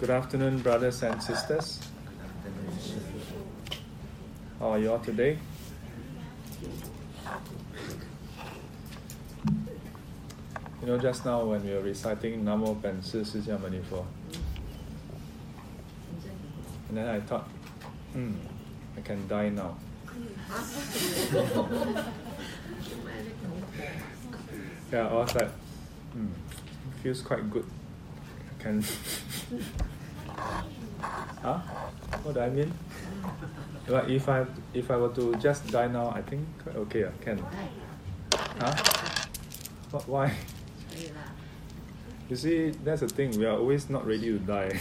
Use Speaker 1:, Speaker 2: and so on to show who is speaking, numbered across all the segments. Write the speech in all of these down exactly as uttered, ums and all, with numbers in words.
Speaker 1: Good afternoon, brothers and sisters. How are you all today? You know, just now when we were reciting Namo Pen Si Si Jia Mani Fo, and then I thought, hmm, I can die now. Yeah, I was like, hmm, feels quite good. I can. Huh? What do I mean? Like if I if I were to just die now, I think quite okay. I can. Huh? What? Why? You see, that's the thing. We are always not ready to die.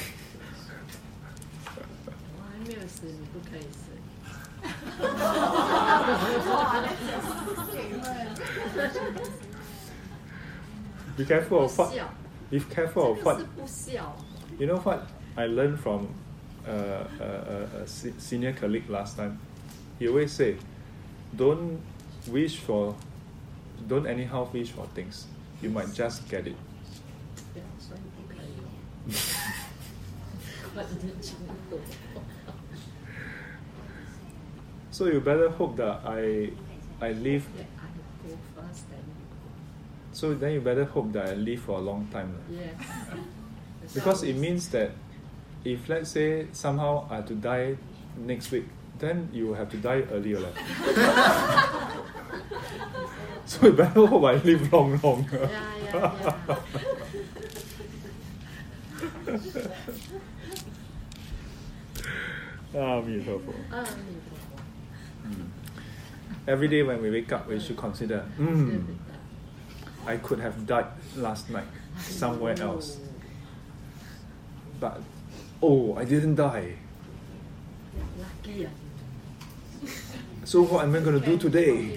Speaker 1: Be careful of what. Be careful of what. You know what I learned from uh, a, a, a senior colleague last time? He always say, don't wish for, don't anyhow wish for things. You might just get it. So you better hope that I, I live. So then you better hope that I live for a long time.
Speaker 2: Yeah.
Speaker 1: Because it means that if let's say somehow I have to die next week, then you will have to die earlier. So you better hope I live long, long.
Speaker 2: Yeah, yeah, yeah.
Speaker 1: Ah, me too. Every day when we wake up, we should consider, mm, I could have died last night somewhere else. But, oh, I didn't die. So what am I going to do today?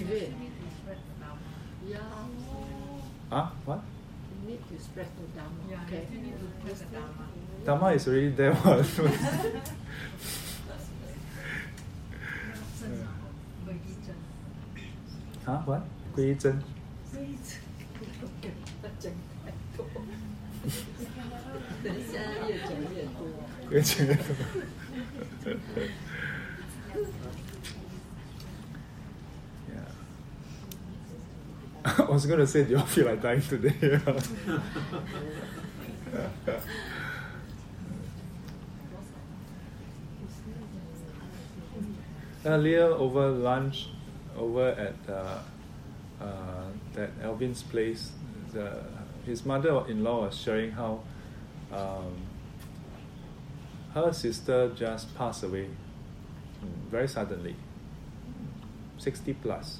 Speaker 1: Huh? What?
Speaker 2: You need to spread the Dharma. Okay.
Speaker 1: Dharma is already there. What? Huh? What? 归真. Yeah. I was going to say, do you feel like dying today? Earlier over lunch, over at uh, uh, that Alvin's place, the, his mother-in-law was sharing how um, her sister just passed away very suddenly, sixty plus.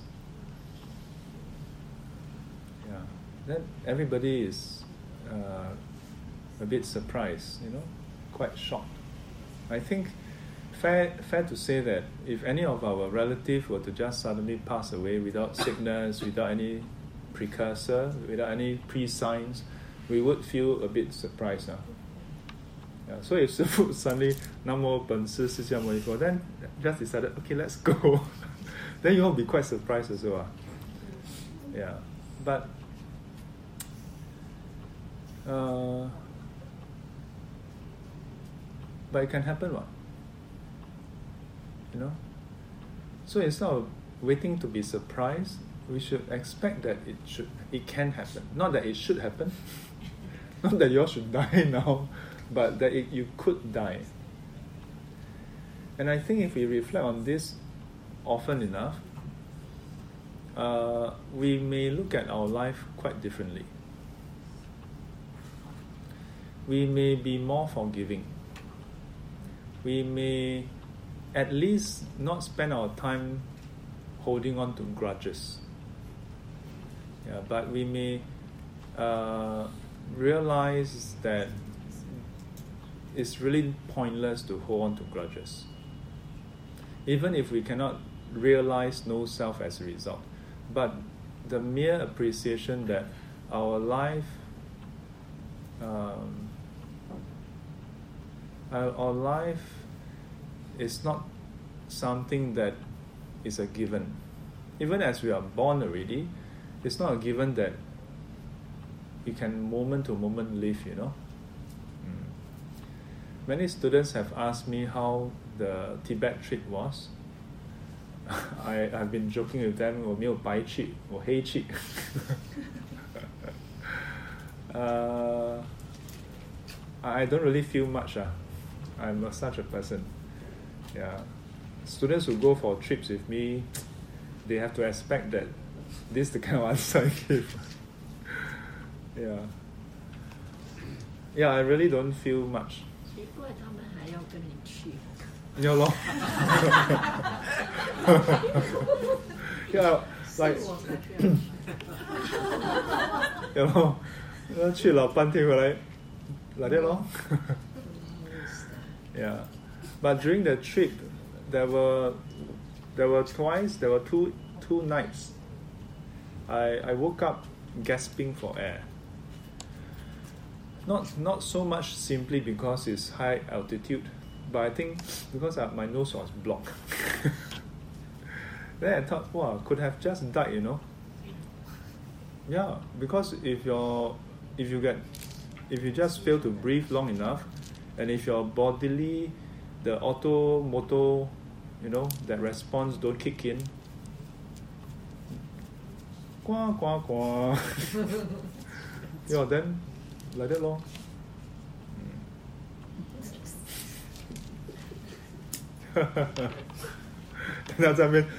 Speaker 1: Yeah, then everybody is uh, a bit surprised, you know, quite shocked. I think fair fair to say that if any of our relatives were to just suddenly pass away without sickness, without any precursor, without any pre-signs, we would feel a bit surprised now. Yeah, so if Sifu suddenly Namo Pen Si Si Jia Mani Fo, then just decided, okay, let's go. Then you will be quite surprised as well. Yeah, but uh, but it can happen, what? You know? So instead of waiting to be surprised, we should expect that it should, it can happen. Not that it should happen. Not that you all should die now, but that it, you could die. And I think if we reflect on this often enough, uh, we may look at our life quite differently. We may be more forgiving. We may at least not spend our time holding on to grudges. Yeah, but we may uh, realize that it's really pointless to hold on to grudges. Even if we cannot realize no self as a result. But the mere appreciation that our life, um, our, our life is not something that is a given. Even as we are born already, it's not a given that you can moment to moment live, you know. Mm. many students have asked me how the Tibet trip was. I, I've been joking with them, 我没有白去，我黑去。uh, I don't really feel much. Uh. I'm not such a person. Yeah. Students who go for trips with me, they have to expect that this is the kind of answer I give. Yeah. Yeah, I really don't feel much.
Speaker 2: 奇怪，他们还要跟你去。
Speaker 1: Yeah, lor. Yeah, like.
Speaker 2: 是我才不要去。
Speaker 1: Yeah, lor. 那去了半天回来，like that lor. Yeah, but during the trip, there were there were twice, there were two two nights. I I woke up gasping for air. Not not so much simply because it's high altitude, but I think because I, my nose was blocked. Then I thought, wow, could have just died, you know. Yeah, because if you're if you get if you just fail to breathe long enough, and if your bodily the auto motor, you know, that response don't kick in, Kwa, kwa, kwa. Yeah, then like that lor. Then 他在那边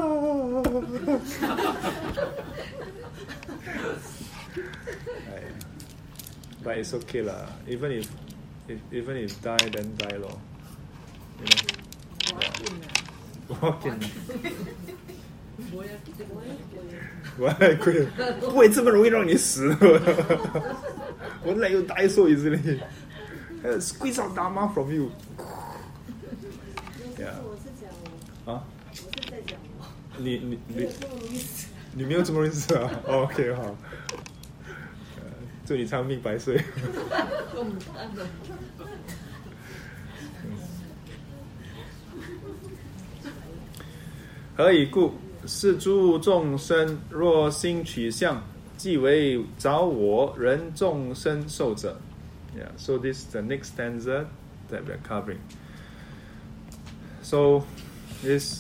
Speaker 1: But it's okay lah. Even if, if even if die, then die lor. You know. Walk in. 我也会，不会这么容易让你死。Won't let you die so easily. Squeeze out Dharma from you. Yeah. 啊？我是在讲我。你你你你没有这么容易死啊？ OK 好。祝你长命百岁。何以故？是诸众生若心取相，即为着我人众生受者。Yeah, so this is the next stanza that we're covering. So this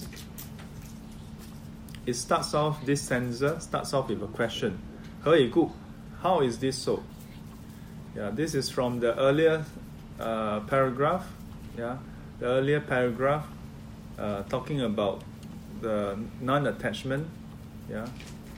Speaker 1: it starts off this stanza starts off with a question. 何以故? How is this so? Yeah, this is from the earlier uh, paragraph. Yeah, the earlier paragraph uh, talking about the non-attachment. Yeah.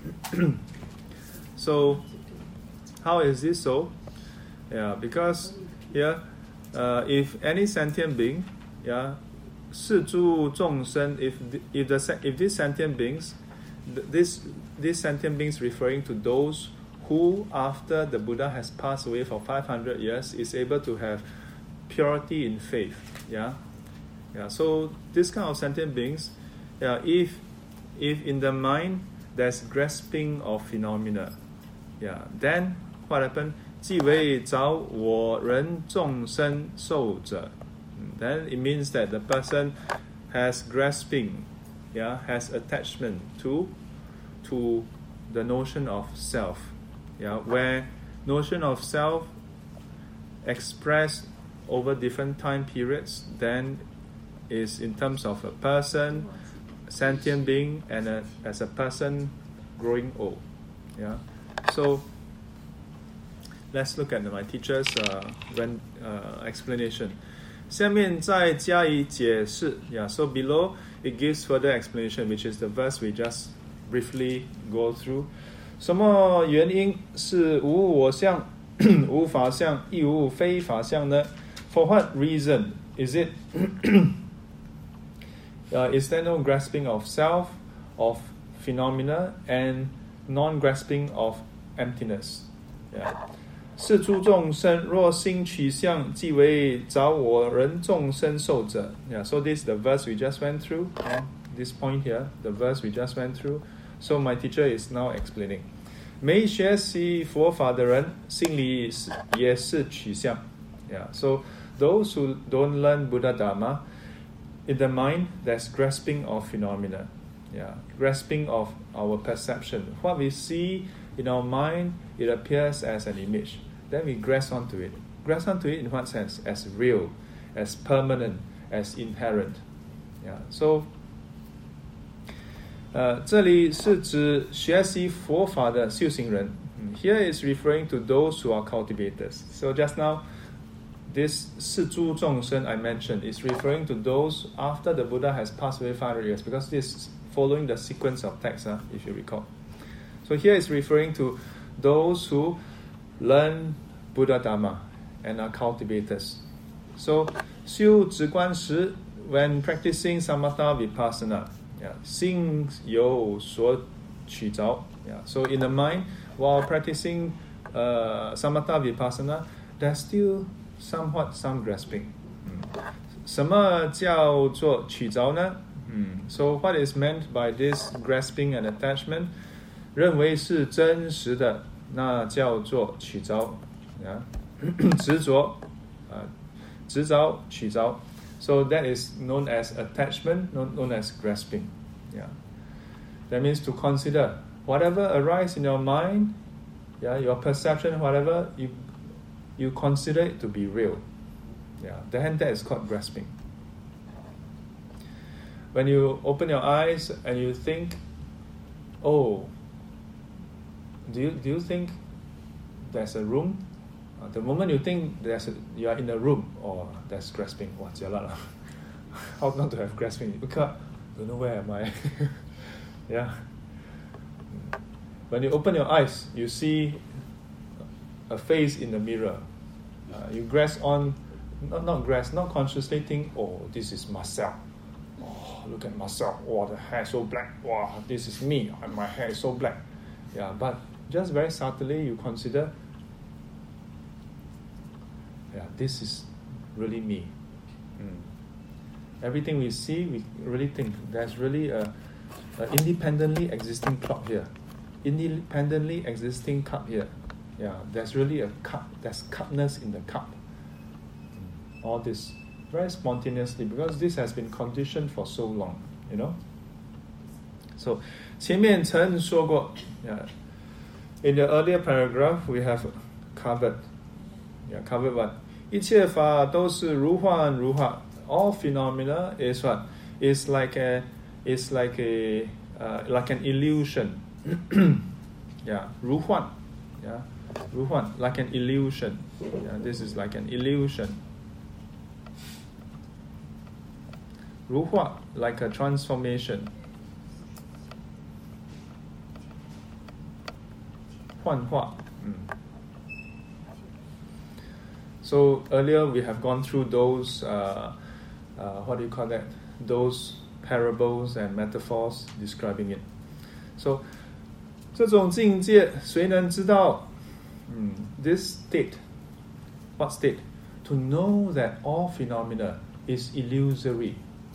Speaker 1: So, how is this so? Yeah, because yeah, uh, if any sentient being, yeah, 是诸众生, if the, if the if these sentient beings, this these sentient beings referring to those who, after the Buddha has passed away for five hundred years, is able to have purity in faith. Yeah, yeah. So this kind of sentient beings, yeah, if if in the mind there's grasping of phenomena, yeah, then what happened? 即为着我人众生受者. Then it means that the person has grasping, yeah, has attachment to to the notion of self. Yeah, where notion of self expressed over different time periods, then is in terms of a person, a sentient being, and a, as a person growing old. Yeah, so let's look at my teacher's uh, when, uh, explanation. 下面再加以解释. Yeah, so below it gives further explanation, which is the verse we just briefly go through. 什么原因是无我相、无法相、亦无非法相呢? For what reason is it? uh, is there no grasping of self, of phenomena, and non-grasping of emptiness? Yeah. 是诸众生若心取相，即为着我人众生受者. Yeah. So this is the verse we just went through. Uh, this point here, the verse we just went through. So my teacher is now explaining. 没学习佛法的人，心里也是取相. Yeah. So those who don't learn Buddha Dharma, in the mind there's grasping of phenomena. Yeah. Grasping of our perception. What we see in our mind, it appears as an image. Then we grasp onto it. Grasp onto it in what sense? As real. as permanent, as inherent. Yeah, so 呃，这里是指学习佛法的修行人。Here is referring to those who are cultivators. So just now, this 世诸众生 I mentioned is referring to those after the Buddha has passed away five hundred years, because this is following the sequence of texts, uh, if you recall. So here is referring to those who learn Buddha Dharma and are cultivators. So 修止观时 when practicing samatha vipassana, yeah, 心有所取着. Yeah, so in the mind, while practicing uh, samatha vipassana, there's still somewhat some grasping. 什么叫做取着呢? So what is meant by this grasping and attachment? 认为是真实的，那叫做取着。Yeah? 执着，呃，执着，取着。So that is known as attachment, known, known as grasping. Yeah. That means to consider whatever arises in your mind, yeah, your perception, whatever, you you consider it to be real. Yeah, then that is called grasping. When you open your eyes and you think, oh, do you do you think there's a room? Uh, the moment you think there's a, you are in a room, or oh, that's grasping. Wow, jialat. How not to have grasping? Because don't know where am I. Yeah. When you open your eyes, you see a face in the mirror. Uh, you grasp on, not not grasp, not consciously think, oh, this is myself. Oh, look at myself. Oh, the hair so black. Wow, this is me. My hair is so black. Yeah, but just very subtly you consider, yeah, this is really me. Mm. Everything we see, we really think there's really a, a independently existing clock here, independently existing cup here. Yeah, there's really a cup. There's cupness in the cup. Mm. All this very spontaneously, because this has been conditioned for so long, you know. So, 前面曾说过, yeah, in the earlier paragraph we have covered, yeah, covered what? 一切法都是如幻如化. All phenomena is what? Is like a, is like a, uh, like an illusion. Yeah, 如幻, yeah, 如幻, like an illusion. Yeah, this is like an illusion. 如化, like a transformation. 幻化. Mm. So earlier we have gone through those, uh, uh, what do you call that? Those parables and metaphors describing it. So, 这种境界谁能知道? Mm. This state, what state? To know that all phenomena is illusory.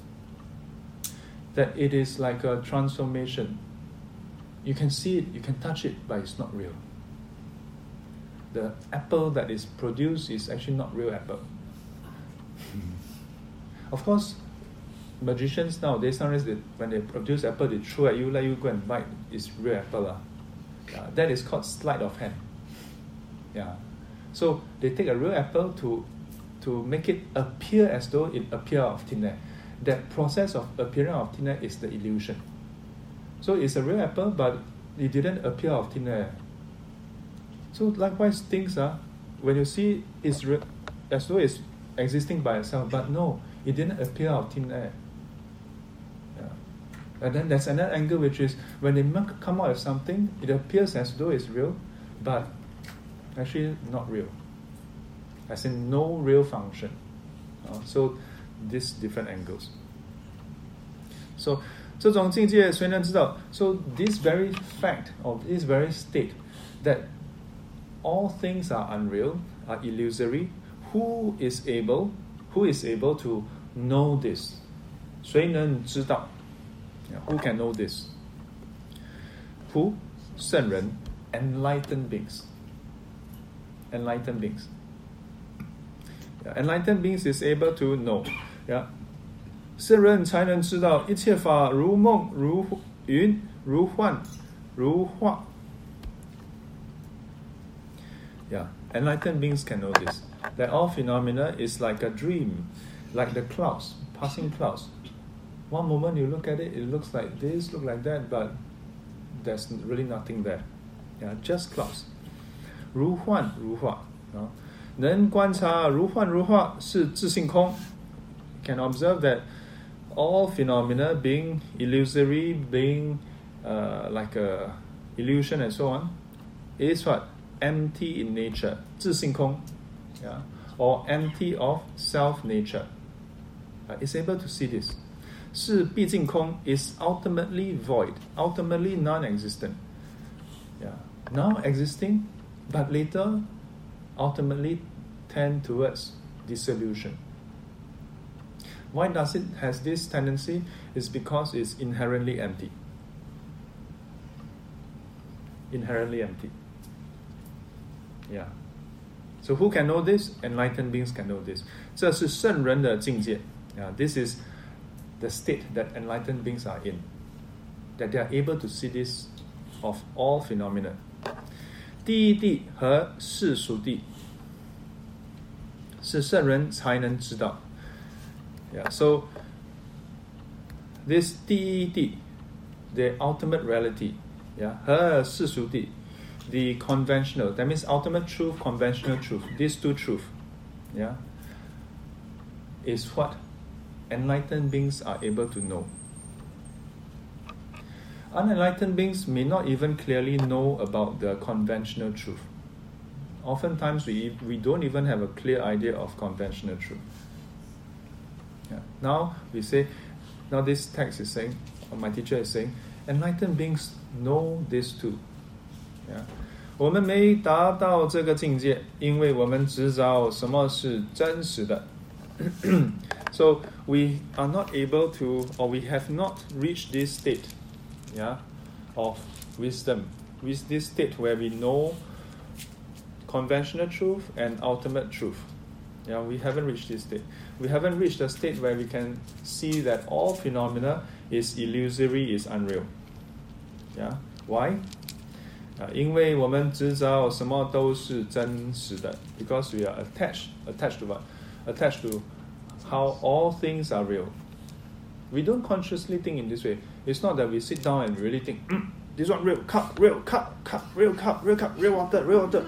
Speaker 1: That it is like a transformation. You can see it, you can touch it, but it's not real. The apple that is produced is actually not real apple. Of course, magicians nowadays, sometimes they, when they produce apple, they throw at you, let you go and bite. It's real apple. Uh. Yeah, that is called sleight of hand. Yeah. So they take a real apple to to make it appear as though it appears out of thin air. That process of appearing out of thin air is the illusion. So it's a real apple, but it didn't appear out of thin air. So likewise, things are, when you see it's re- as though it's existing by itself, but no, it didn't appear out of thin air. Yeah. And then there's another angle, which is when they come out of something, it appears as though it's real, but actually not real. As in no real function. Uh, so these different angles. So 这种境界谁能知道? So this very fact of this very state that all things are unreal, are illusory, who is able, who is able to know this? 谁能知道? Yeah, who can know this? Who? 圣人, enlightened beings. Enlightened beings. Yeah, enlightened beings is able to know. Yeah. 圣人才能知道一切法如梦如云如幻如化. Yeah, Enlightened beings can know this. That all phenomena is like a dream, like the clouds, passing clouds. One moment you look at it, it looks like this, look like that, but there's really nothing there. Yeah, just clouds. 如幻如化，能观察如幻如化是自性空。Can observe that all phenomena being illusory, being uh, like a illusion and so on, is what? Empty in nature, 自性空, yeah, or empty of self nature. Uh, is able to see this. 是毕竟空 is ultimately void, ultimately non-existent. Yeah, now existing, but later ultimately tend towards dissolution. Why does it has this tendency? It's because it's inherently empty. Inherently empty. Yeah. So who can know this? Enlightened beings can know this. 这是圣人的境界. Yeah, this is the state that enlightened beings are in. That they are able to see this of all phenomena. 第一地和世俗地是圣人才能知道. Yeah, so this 第一地, the ultimate reality, yeah, 和世俗地, the conventional, that means ultimate truth, conventional truth, these two truths, yeah, is what enlightened beings are able to know. Unenlightened beings may not even clearly know about the conventional truth. Oftentimes we, we don't even have a clear idea of conventional truth. Yeah. Now we say, now this text is saying, or my teacher is saying, enlightened beings know this too. Yeah. 我们没达到这个境界，因为我们知道什么是真实的。So we are not able to, or we have not reached this state, yeah, of wisdom, with this state where we know conventional truth and ultimate truth. Yeah, we haven't reached this state. We haven't reached a state where we can see that all phenomena is illusory, is unreal. Yeah, why? Uh, 因为我们知道什么都是真实的 because we are attached, attached to what? Attached to how all things are real. We don't consciously think in this way. It's not that we sit down and really think, mm, this one real, cup, real, cup, cup, real cup, real cup, real water, real water.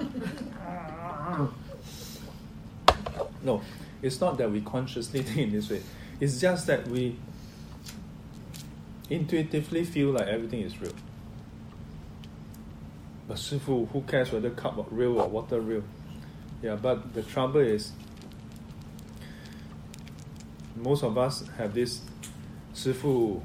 Speaker 1: No, it's not that we consciously think in this way. It's just that we intuitively feel like everything is real. But Shifu, who cares whether cup or real or water real? Yeah, but the trouble is, most of us have this, Shifu,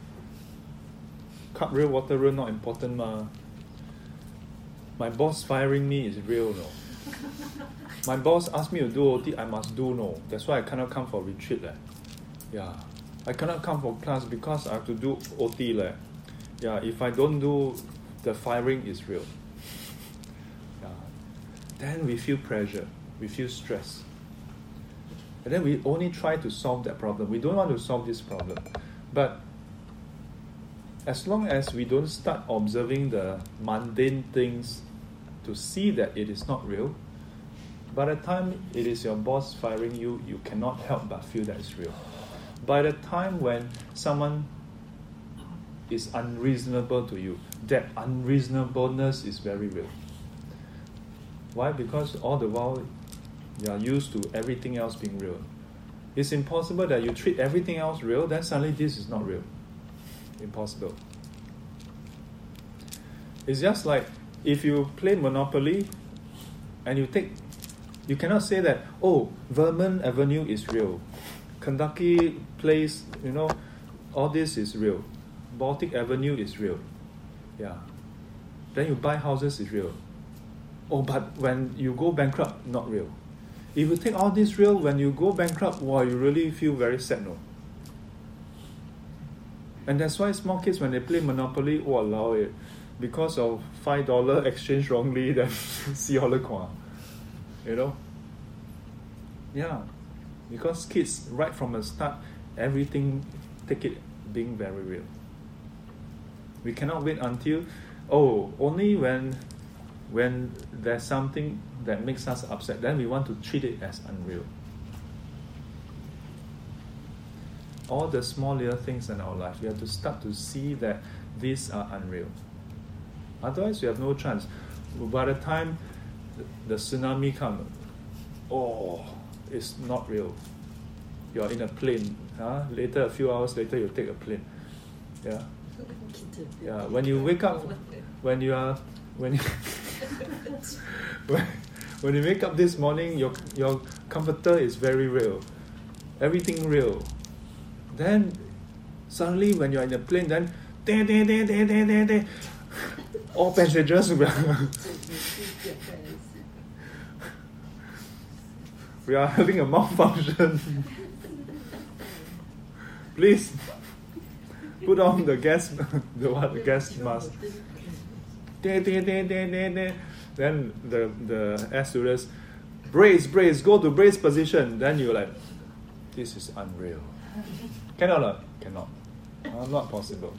Speaker 1: cup real, water real, not important ma. My boss firing me is real, no. My boss asked me to do O T, I must do, no. That's why I cannot come for retreat. Leh. Yeah, I cannot come for class because I have to do O T. Leh. Yeah, if I don't do, the firing is real. Yeah. Then we feel pressure, we feel stress. And then we only try to solve that problem. We don't want to solve this problem. But as long as we don't start observing the mundane things to see that it is not real, by the time it is your boss firing you, you cannot help but feel that it's real. By the time when someone is unreasonable to you, that unreasonableness is very real. Why? Because all the while you are used to everything else being real. It's impossible that you treat everything else real, then suddenly this is not real. Impossible. It's just like if you play Monopoly and you take, you cannot say that, oh, Vernon Avenue is real. Kentucky Place, you know, all this is real. Baltic Avenue is real. Yeah. Then you buy houses is real. Oh, but when you go bankrupt, not real. If you take all this real, when you go bankrupt, wow, you really feel very sad, no? And that's why small kids, when they play Monopoly, walao it, because of five dollars exchange wrongly, then see all the kwa. You know? Yeah. Because kids, right from the start, everything, take it being very real. We cannot wait until, oh, only when when there's something that makes us upset, then we want to treat it as unreal. All the small little things in our life, we have to start to see that these are unreal. Otherwise, you have no chance. By the time the tsunami comes, oh, it's not real. You're in a plane. Huh? Later, a few hours later, you take a plane. Yeah. Yeah. When you wake up, when you are, when you, when, when you wake up this morning, your your comforter is very real. Everything real. Then suddenly, when you're in a plane, then de, de, de, de, de, de, de, all passengers will we are having a malfunction. Please put on the gas, the what, the gas mask. De, de, de, de, de, de. Then the the air stewardess, brace, brace, go to brace position. Then you're like, this is unreal. Cannot, not? Cannot. Uh, not possible.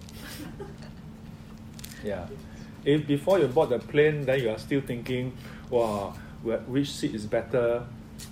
Speaker 1: Yeah. If before you board the plane, then you are still thinking, wow, which seat is better?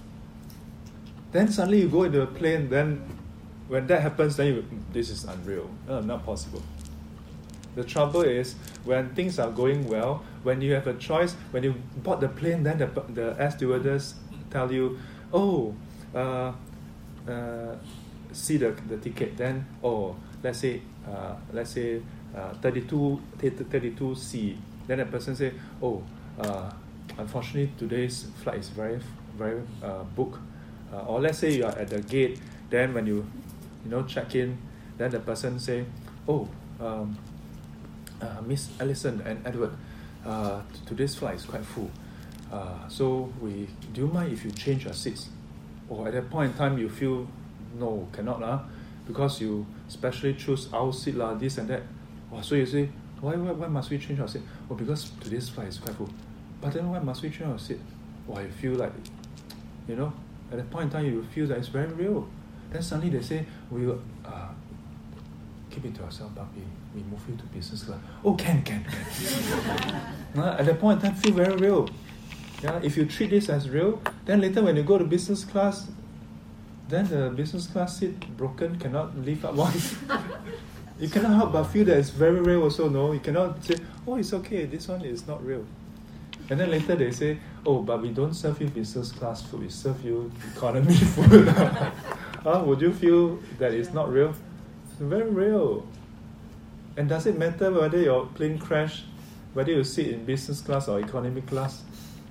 Speaker 1: Then suddenly you go into the plane, then when that happens, then you, this is unreal. Uh, not possible. The trouble is, when things are going well, when you have a choice, when you board the plane, then the, the air stewardess tell you, oh, uh, uh, see the, the ticket, then, oh, let's say, uh, let's say, uh, thirty-two C. Then the person say, oh, uh, unfortunately today's flight is very, very uh, booked. Uh, or let's say you are at the gate, then when you, you know, check in, then the person say, oh, um, uh, Miss Allison and Edward, uh, today's flight is quite full. Uh, so we, do you mind if you change your seats? Or at that point in time you feel, no, cannot lah, because you specially choose our seat lah, this and that. Oh, so you say, why, why why must we change our seat? Oh, because today's flight is quite full. But then why must we change our seat? Oh, I feel like, you know, at that point in time you feel that it's very real. Then suddenly they say, we will uh, keep it to ourselves, but we, we move you to business class. Oh, can, can, can. uh, at that point in time, feel very real. Yeah, if you treat this as real, then later when you go to business class, then the business class seat broken, cannot lift up one. You cannot help but feel that it's very real also, no? You cannot say, oh, it's okay, this one is not real. And then later they say, oh, but we don't serve you business class food, we serve you economy food. uh, would you feel that it's not real? It's very real. And does it matter whether your plane crash, whether you sit in business class or economy class?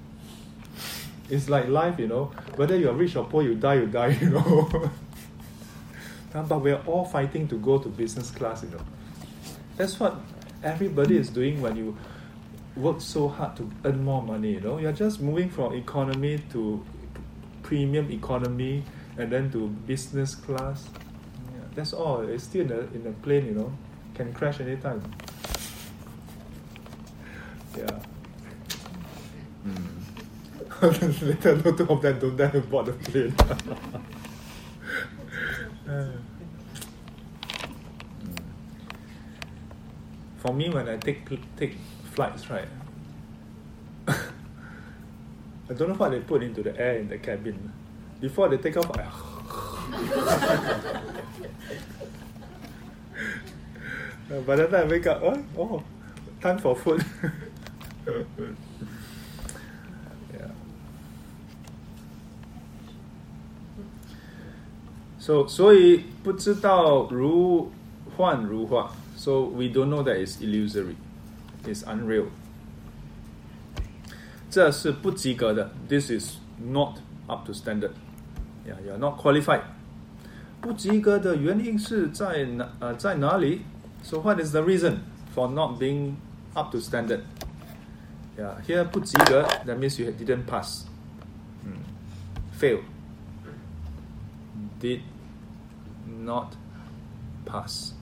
Speaker 1: It's like life, you know. Whether you're rich or poor, you die, you die, you know. But we're all fighting to go to business class, you know. That's what everybody is doing when you work so hard to earn more money, you know. You're just moving from economy to premium economy and then to business class. Yeah, that's all. It's still in a, in a plane, you know. Can crash anytime. Yeah. Mm. Later, no two of them don't dare to board the plane. For me, when I take take flights, right, I don't know what they put into the air in the cabin. Before they take off, I by the time I wake up, oh, oh time for food. Yeah. So, 所以不知道如幻如化 So we don't know that it's illusory, it's unreal. 这是不及格的 This is not up to standard. Yeah, you're not qualified. 不及格的原因是在哪、呃、在哪里 So what is the reason for not being up to standard? Yeah, here 不及格 that means you didn't pass. Hmm. Fail. Did not pass.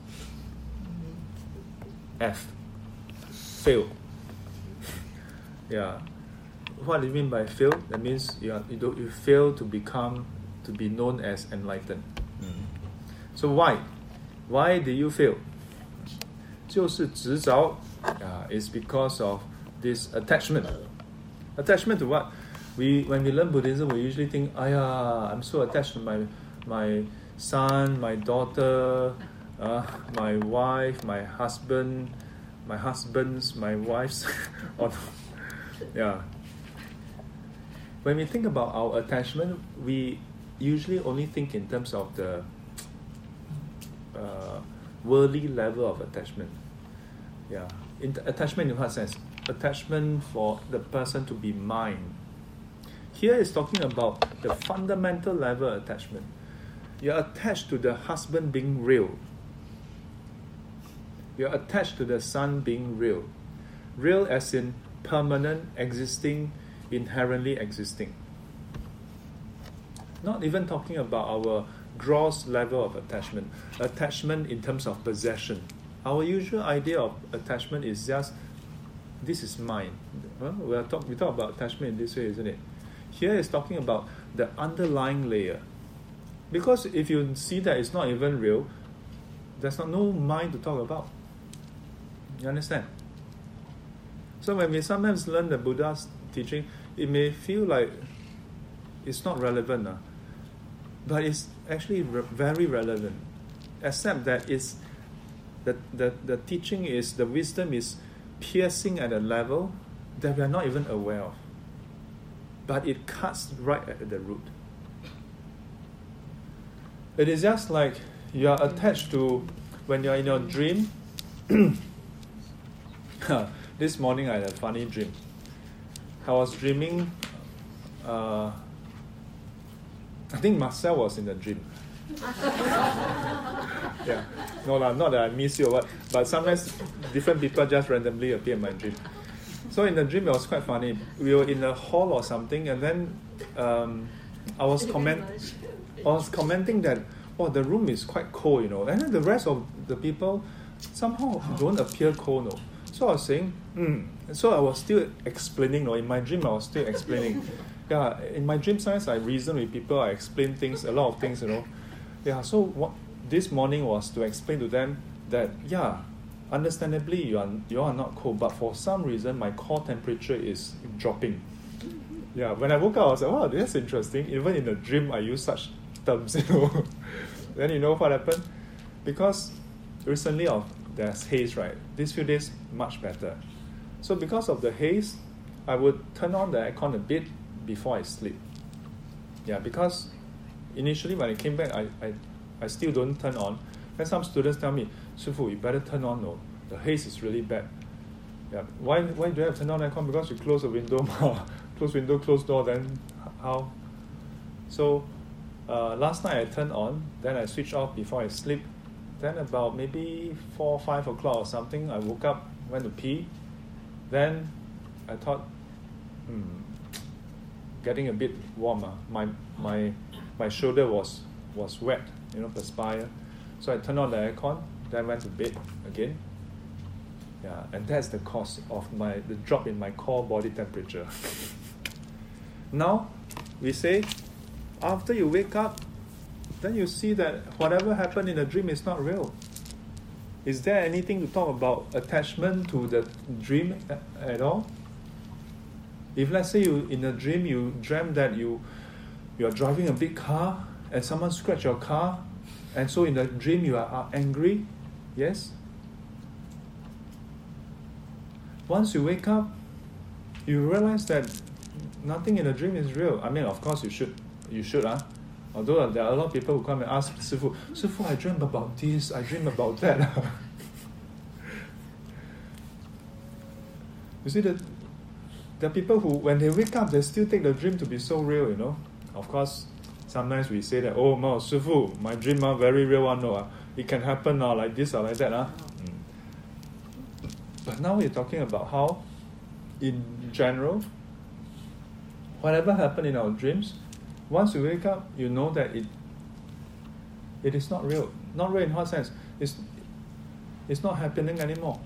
Speaker 1: F. Fail. Yeah. What do you mean by fail? That means you are, you, do, you fail to become, to be known as enlightened. Mm. So why? Why did you fail? 就是执着 uh, is because of this attachment. Attachment to what? We when we learn Buddhism, we usually think, "Ayah, I'm so attached to my my son, my daughter, uh, my wife, my husband, my husbands, my wives." or, yeah. When we think about our attachment, we usually only think in terms of the uh, worldly level of attachment. Yeah, in attachment in what sense? Attachment for the person to be mine. Here is talking about the fundamental level attachment. You're attached to the husband being real. You're attached to the son being real. Real as in permanent, existing, inherently existing. Not even talking about our gross level of attachment. Attachment in terms of possession. Our usual idea of attachment is just, this is mine. Well, we, are talk, we talk about attachment in this way, isn't it? Here is talking about the underlying layer. Because if you see that it's not even real, there's not no mind to talk about. You understand? So when we sometimes learn the Buddha's teaching, it may feel like it's not relevant, uh, but it's actually re- very relevant. Except that it's the, the, the teaching is, the wisdom is piercing at a level that we are not even aware of. But it cuts right at the root. It is just like you are attached to, when you are in your dream. This morning I had a funny dream. I was dreaming, uh, I think Marcel was in the dream. Yeah, no lah, not that I miss you or what, but sometimes different people just randomly appear in my dream. So in the dream it was quite funny. We were in a hall or something, and then um, I was comment, I was commenting that, oh, the room is quite cold, you know, and then the rest of the people somehow don't appear cold, no. So I was saying, hmm. So I was still explaining, no. In my dream I was still explaining. Yeah, in my dream sometimes I reason with people, I explain things, a lot of things, you know. Yeah, so what this morning was to explain to them that, yeah, understandably you are you are not cold, but for some reason my core temperature is dropping. Yeah, when I woke up I was like, wow, that's interesting. Even in a dream I use such terms, you know. Then you know what happened? Because recently of there's haze, right? These few days much better. So because of the haze, I would turn on the aircon a bit before I sleep. Yeah, because initially when I came back, I, I, I still don't turn on. Then some students tell me, Shifu, you better turn on, no. The haze is really bad. Yeah. Why why do you have to turn on aircon? Because you close the window, close window, close door, then how? So uh, last night I turned on, then I switched off before I sleep. Then about maybe four, five o'clock or something, I woke up, went to pee. Then I thought, hmm, getting a bit warmer. My my my shoulder was was wet, you know, perspire. So I turned on the aircon, then went to bed again. Yeah, and that's the cause of my the drop in my core body temperature. Now, we say, after you wake up, then you see that whatever happened in the dream is not real. Is there anything to talk about attachment to the dream at all? If let's say you in a dream you dreamt that you you are driving a big car and someone scratched your car, and so in the dream you are, are angry, yes? Once you wake up, you realize that nothing in the dream is real. I mean, of course you should, you should, huh? Although there are a lot of people who come and ask Sifu, Sifu, I dream about this, I dream about that. You see, that there are people who, when they wake up, they still take the dream to be so real, you know. Of course, sometimes we say that, oh, Mao, Sifu, my dream is very real one, no, uh, it can happen now, like this or like that. Huh? Mm. But now we're talking about how, in general, whatever happened in our dreams, once you wake up, you know that it it is not real. Not real in what sense? It's, it's not happening anymore.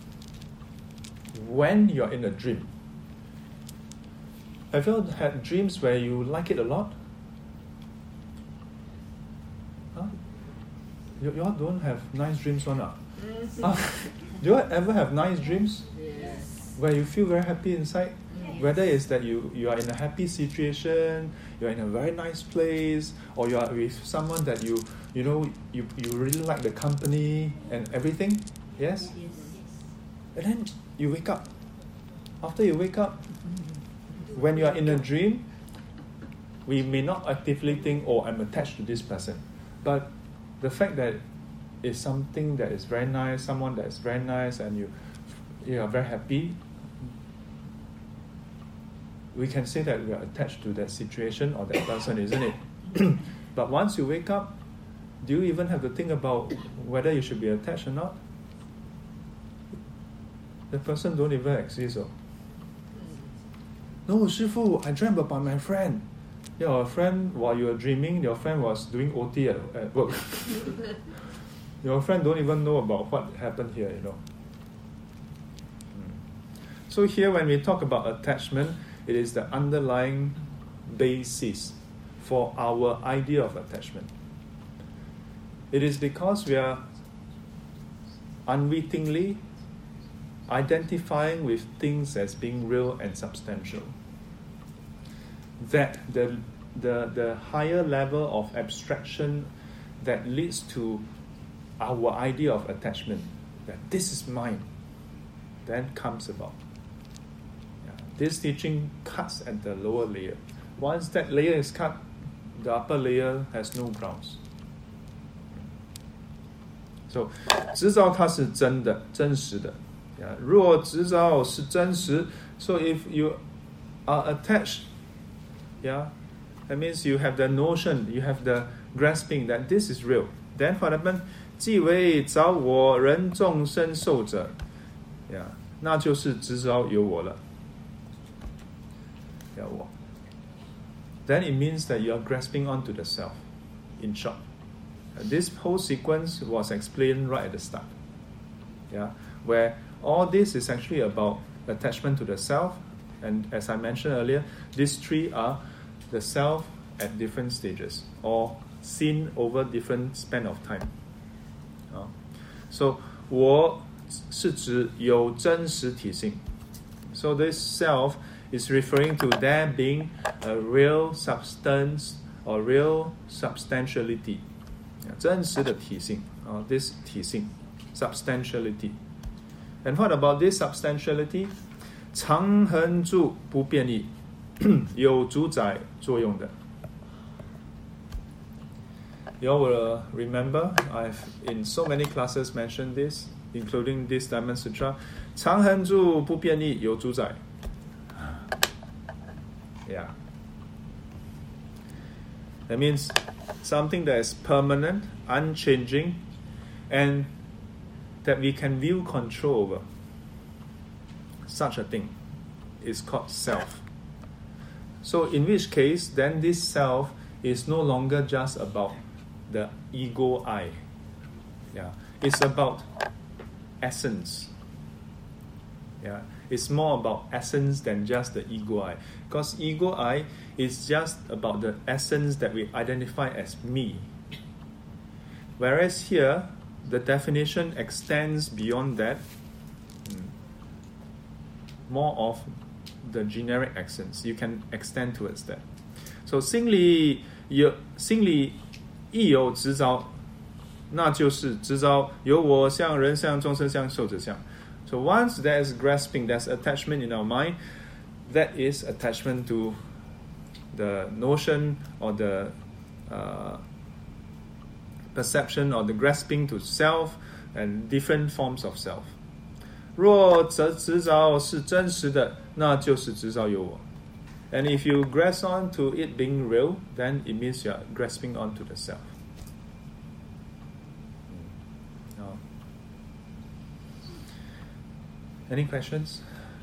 Speaker 1: When you're in a dream. Have you had dreams where you like it a lot? Huh? You, you all don't have nice dreams, one? Huh? Do you ever have nice dreams?
Speaker 2: Yes.
Speaker 1: Where you feel very happy inside?
Speaker 2: Yes.
Speaker 1: Whether it's that you, you are in a happy situation, you're in a very nice place, or you are with someone that you you know you, you really like the company and everything. Yes?
Speaker 2: Yes.
Speaker 1: And then you wake up. After you wake up, when you are in a dream, we may not actively think, oh, I'm attached to this person. But the fact that it's something that is very nice, someone that is very nice, and you, you are very happy, we can say that we are attached to that situation or that person, isn't it? But once you wake up, do you even have to think about whether you should be attached or not? The person don't even exist. Oh. No, Shifu, I dreamt about my friend. Your friend, while you were dreaming, your friend was doing O T at, at work. Your friend don't even know about what happened here, you know. So here when we talk about attachment, it is the underlying basis for our idea of attachment. It is because we are unwittingly identifying with things as being real and substantial, that the, the, the higher level of abstraction that leads to our idea of attachment, that this is mine, then comes about. Yeah. This teaching cuts at the lower layer. Once that layer is cut, the upper layer has no grounds. So, 执照它是真的，真实的。Yeah. 若执照是真实, so if you are attached, yeah, that means you have the notion, you have the grasping that this is real. Then for example, 即为着我人众生受者, yeah, 那就是执照有我了。Yeah, 我. Then it means that you are grasping onto the self, in short. This whole sequence was explained right at the start. Yeah, where all this is actually about attachment to the self, and as I mentioned earlier, these three are the self at different stages, or seen over different span of time. Uh, so, 我是指有真实体性. So this self is referring to there being a real substance or real substantiality. 真实的体性, uh, this 体性, substantiality. And what about this substantiality? 常恒住不变异, 有主宰作用的. You all will remember, I've in so many classes mentioned this, including this Diamond Sutra. 常恒住不变异, 有主宰. Yeah. That means something that is permanent, unchanging, and that we can view control over. Such a thing is called self. So in which case, then this self is no longer just about the ego I. Yeah, it's about essence. Yeah, it's more about essence than just the ego I. Because ego I is just about the essence that we identify as me. Whereas here, the definition extends beyond that, more of the generic essence. You can extend towards that. So 心里有心里亦有执照，那就是执照有我相、人相、众生相、寿者相。So once there is grasping, there's attachment in our mind, that is attachment to the notion or the uh, perception or the grasping to self and different forms of self. 若这执照是真实的，那就是执照有我。And if you grasp on to it being real, then it means you are grasping onto the self. No. Any questions?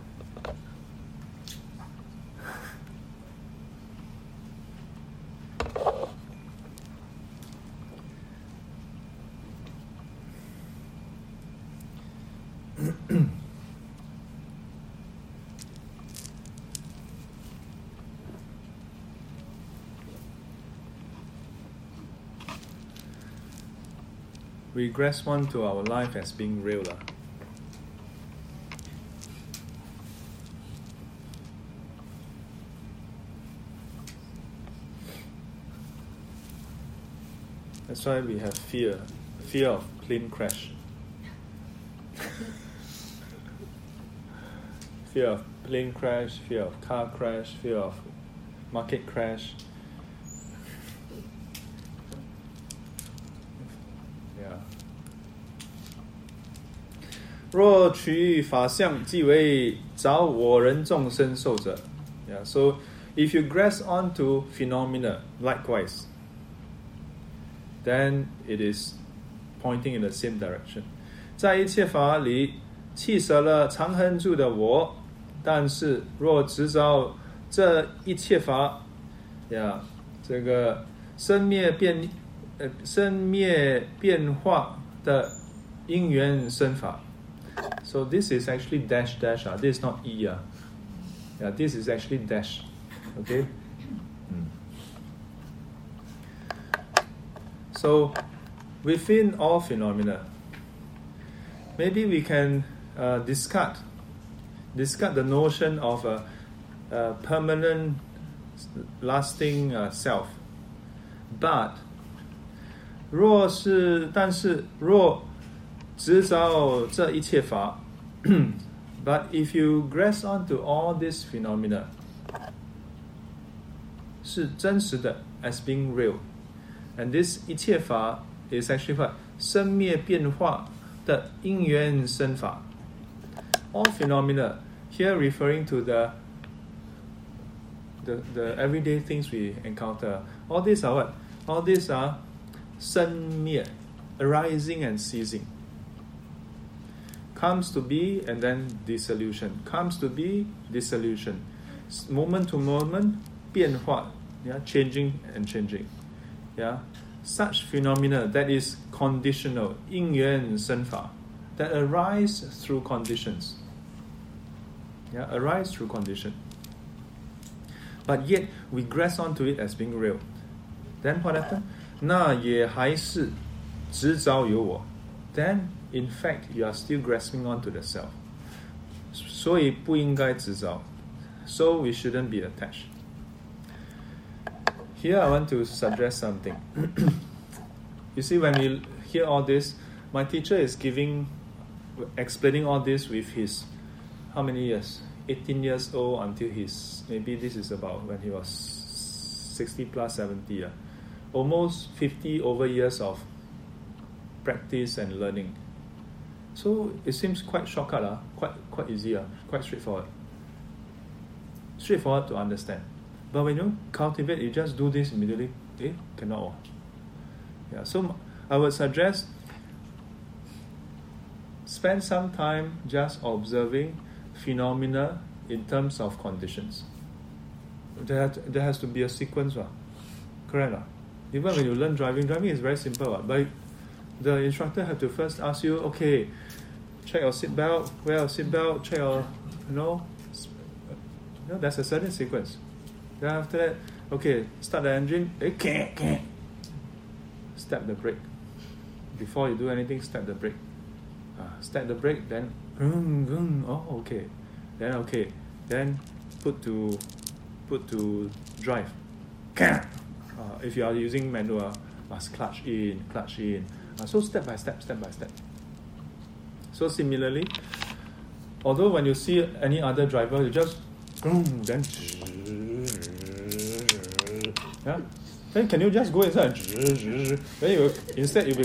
Speaker 1: We grasp onto our life as being real. That's why we have fear, fear of plane crash. Fear of plane crash, fear of car crash, fear of market crash. Yeah. 若取法相，即为找我人众生受者。Yeah. So if you grasp onto phenomena, likewise, then it is pointing in the same direction. 在一切法里，弃舍了常恒住的我，但是若执着这一切法，呀，这个生灭变，呃，生灭变化的因缘生法。So this is actually dash dash. Ah, this is not e. Ah, yeah, this is actually dash. Okay. Mm. So within all phenomena, maybe we can uh, discard discard the notion of a, a permanent, lasting uh, self. But 若是，但是若执着这一切法，but if you grasp onto all these phenomena, 是真实的 as being real, and this 一切法 is actually what 生灭变化的因缘生法。All phenomena here referring to the the the everyday things we encounter. All these are what? All these are 生灭, arising and ceasing. Comes to be and then dissolution. Comes to be, dissolution. Moment to moment, 变化, yeah, changing and changing. Yeah, such phenomena that is conditional, 因缘生法, that arise through conditions. Yeah, arise through condition. But yet we grasp onto it as being real. Then what happened? 那也还是执着有我. Then in fact you are still grasping onto the self. 所以不应该执着. So we shouldn't be attached. Here I want to suggest something. You see, when we hear all this, my teacher is giving, explaining all this with his, how many years? eighteen years old until his, maybe this is about when he was sixty plus, seventy. Yeah. Almost fifty over years of practice and learning. So it seems quite shortcut, uh, quite quite easy, uh, quite straightforward. Straightforward to understand. But when you cultivate, you just do this immediately, eh, cannot. Yeah, so I would suggest spend some time just observing phenomena in terms of conditions. There, there has to be a sequence, uh, correct? Uh? Even when you learn driving, driving is very simple. Uh, but the instructor have to first ask you, okay, check your seatbelt, wear your seatbelt, check your, you know, you know, there's a certain sequence. Then after that, okay, start the engine, eh, can't, can't. Step the brake. Before you do anything, step the brake. Uh, step the brake, then, gung, gung, oh, okay. Then, okay, then put to, put to drive. Can't. Uh, if you are using manual, must clutch in, clutch in. Uh, so step by step, step by step. So similarly, although when you see any other driver, you just then yeah. Then can you just go inside? Then you instead you will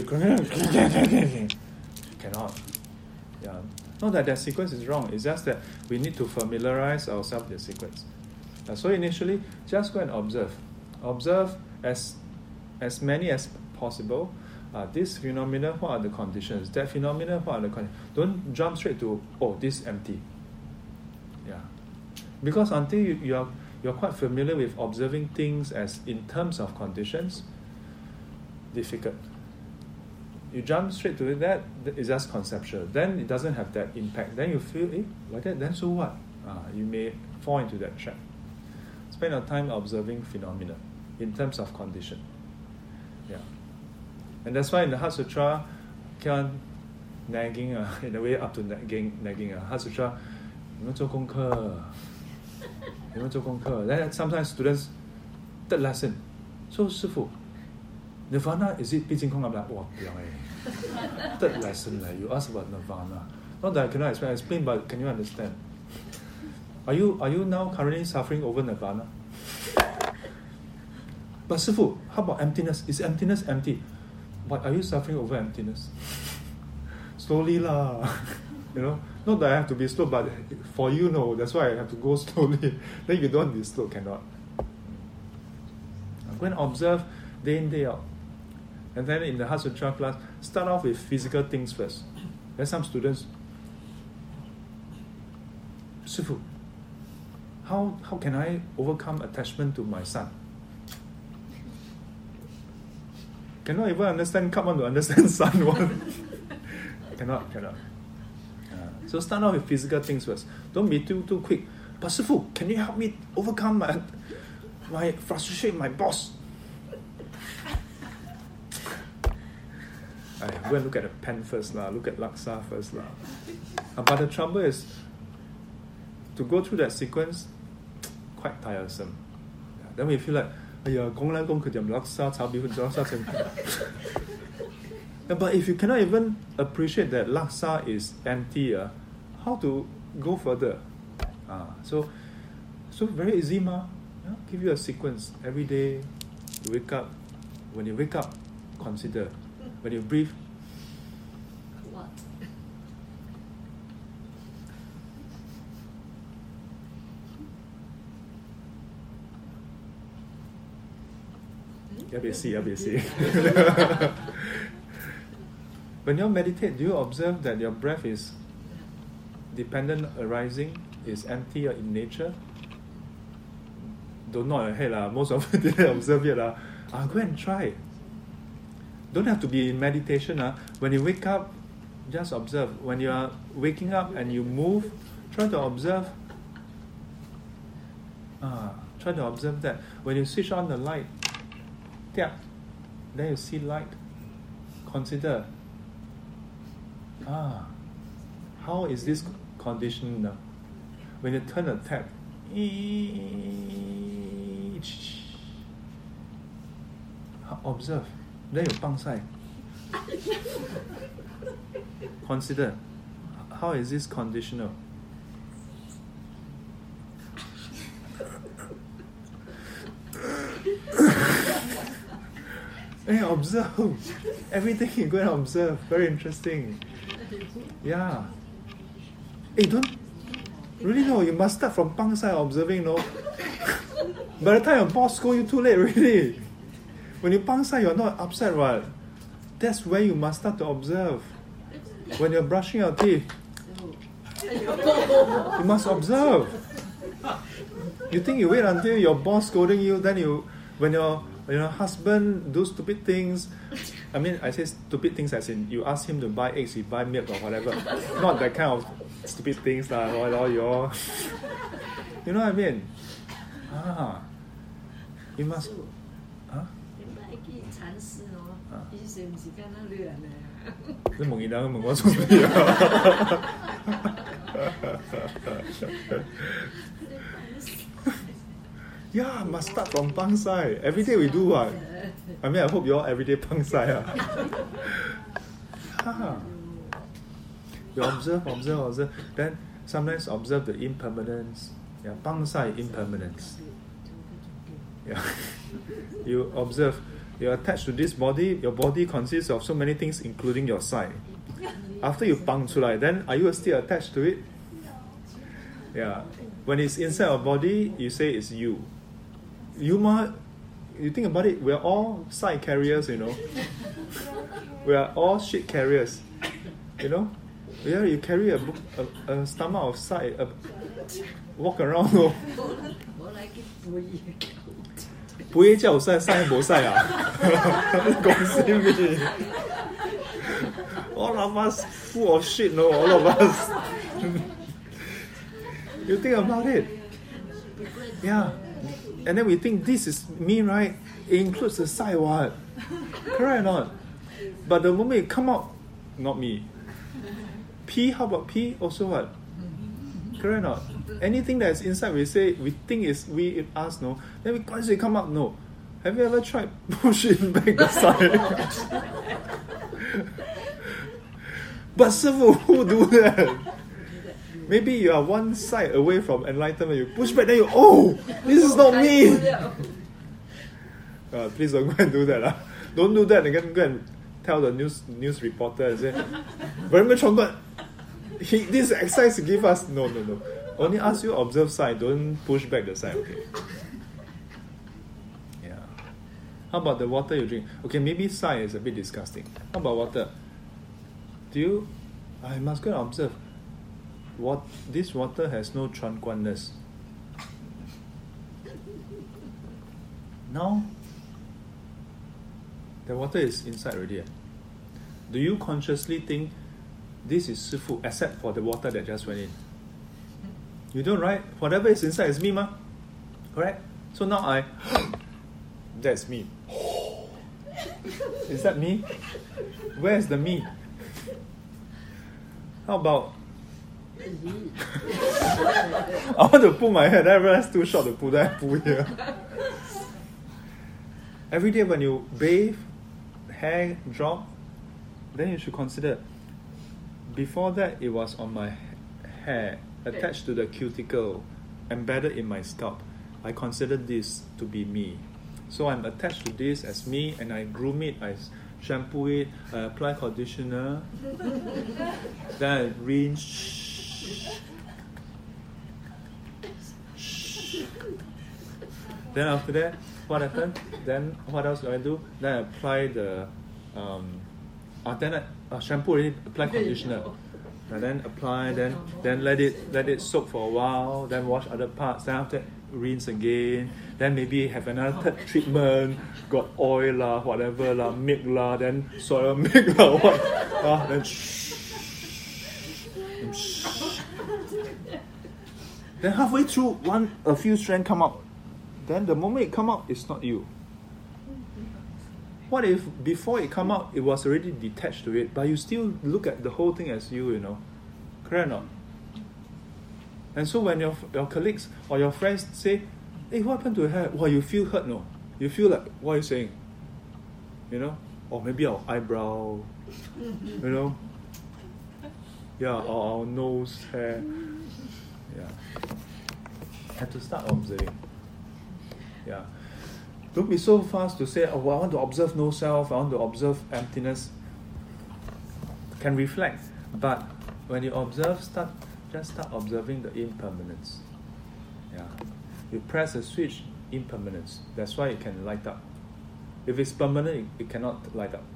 Speaker 1: cannot. Yeah. Not that that sequence is wrong. It's just that we need to familiarize ourselves with the sequence. Uh, so initially, just go and observe. Observe as as many as possible. Uh, this phenomena, what are the conditions? That phenomena, what are the conditions? Don't jump straight to, oh, this is empty. Yeah. Because until you, you are you're quite familiar with observing things as in terms of conditions, difficult. You jump straight to that, it's just conceptual. Then it doesn't have that impact. Then you feel, eh, like that, then so what? Uh, you may fall into that trap. Spend your time observing phenomena in terms of condition. Yeah. And that's why in the Heart Sutra, keep on nagging, uh, in the way up to nagging, nagging uh, Heart Sutra, 有没有做功课? 有没有做功课? Then sometimes students, third lesson, so 师父, Nirvana, is it 毕竟空 I'm like, wow, eh. Third lesson, like, you ask about Nirvana. Not that I cannot explain, explain, but can you understand? Are you are you now currently suffering over Nirvana? But Sifu, how about emptiness? Is emptiness empty? But are you suffering over emptiness? Slowly lah. You know? Not that I have to be slow, but for you, no. That's why I have to go slowly. Then you don't be slow, cannot. Go and observe day in, day out. And then in the Heart Sutra class, start off with physical things first. Then some students, Sifu, how, how can I overcome attachment to my son? Cannot even understand, come on to understand son one. cannot, cannot. Uh, so start off with physical things first. Don't be too too quick. But Sifu, can you help me overcome my my frustration with my boss? I go and look at the pen first lah. Look at Laksa first lah. Uh, but the trouble is, to go through that sequence, quite tiresome. Yeah, then we feel like, yeah, but if you cannot even appreciate that laksa is empty, uh, how to go further? Uh, so, so very easy, ma. Yeah? Give you a sequence every day. You wake up. When you wake up, consider. When you breathe,
Speaker 2: What?
Speaker 1: A B C, A B C. When you meditate, do you observe that your breath is dependent arising, is empty in nature? Don't nod your head lah. Most of you didn't observe it lah. Ah, go and try. Don't have to be in meditation lah. When you wake up, just observe. When you are waking up and you move, try to observe. Ah, try to observe that. When you switch on the light, yeah, then you see light. Consider, ah, how is this conditioned now? When you turn the tap, observe. Then you bangsai. Consider, how is this conditional? Hey, observe. Everything you go and observe. Very interesting. Yeah. Hey, don't really no. You must start from bangsai observing. No. By the time your boss scold you, too late already. When you bangsai, you're not upset, right? That's where you must start to observe. When you're brushing your teeth, you must observe. You think you wait until your boss scolding you, then you, when your when your husband do stupid things, I mean, I say stupid things as in you ask him to buy eggs, he buy milk or whatever. Not that kind of stupid things lah, or, or your, you know what I mean? Ah, you must. Huh?
Speaker 2: 禅師哦，伊是唔是敢那亂咧？
Speaker 1: 你問伊人，問我做咩啊？Yeah, must start from bangsai. Every day we do what? I mean, I hope you all every day bangsai. Ah. You observe, observe, observe. Then sometimes observe the impermanence. Yeah, bangsai impermanence. Yeah. You observe. You're attached to this body. Your body consists of so many things, including your sai. After you bang chulai, then are you still attached to it? Yeah. When it's inside your body, you say it's you. You ma, you think about it, we're all side carriers, you know. We are all shit carriers, you know. Yeah, you carry a, a, a stomach of side, a, walk around.
Speaker 2: 我來去背。
Speaker 1: 不會叫晒晒冇晒啊？講笑咩 ？All of us full of shit, no. All of us. You think about it, yeah. And then we think this is me, right? It includes the side what? Correct or not? But the moment it come out, not me. P, how about P? Also what? Correct or not? Anything that's inside, we say we think is we, it us, no. Then we constantly come out, no. Have you ever tried pushing back the sign? But Sifu, who do that? Maybe you are one side away from enlightenment. You push back, then you, oh, this is not me. Uh, please don't go and do that. Uh. Don't do that and then go and tell the news news reporter and say, very much but he, this exercise give us. No, no, no. Only ask you observe sign, don't push back the sign, okay? Yeah. How about the water you drink? Okay, maybe sign is a bit disgusting. How about water? Do you, I must go and observe. What, this water has no tranquilness. Now, the water is inside already. Do you consciously think this is Sifu except for the water that just went in? You don't, right? Whatever is inside is me, ma. Correct? So now I, that's me. Is that me? Where's the me? How about I want to pull my hair, then I realize too short to pull, then I pull here. Every day when you bathe, hair drop, then you should consider, before that it was on my hair, attached to the cuticle, embedded in my scalp. I consider this to be me. So I'm attached to this as me, and I groom it, I shampoo it, I apply conditioner, then I rinse. Then after that, what happened? Then what else do I do? Then I apply the um, uh, then I uh, shampoo already, apply conditioner, and then apply, then then let it let it soak for a while. Then wash other parts. Then after that, rinse again. Then maybe have another third treatment. Got oil lah, whatever lah, milk lah, then soil milk lah, what? Uh, then shh. And shh. Then halfway through, one a few strands come up. Then the moment it come out, it's not you. What if before it come out, it was already detached to it, but you still look at the whole thing as you, you know? Correct or not? And so when your your colleagues or your friends say, hey, what happened to your hair? Well, you feel hurt, no? You feel like, what are you saying? You know? Or maybe our eyebrow, you know? Yeah, or our nose hair. Yeah. Have to start observing. Yeah. Don't be so fast to say, oh, well, I want to observe no self, I want to observe emptiness. Can reflect, but when you observe, start just start observing the impermanence. Yeah. You press a switch, impermanence. That's why it can light up. If it's permanent, it, it cannot light up.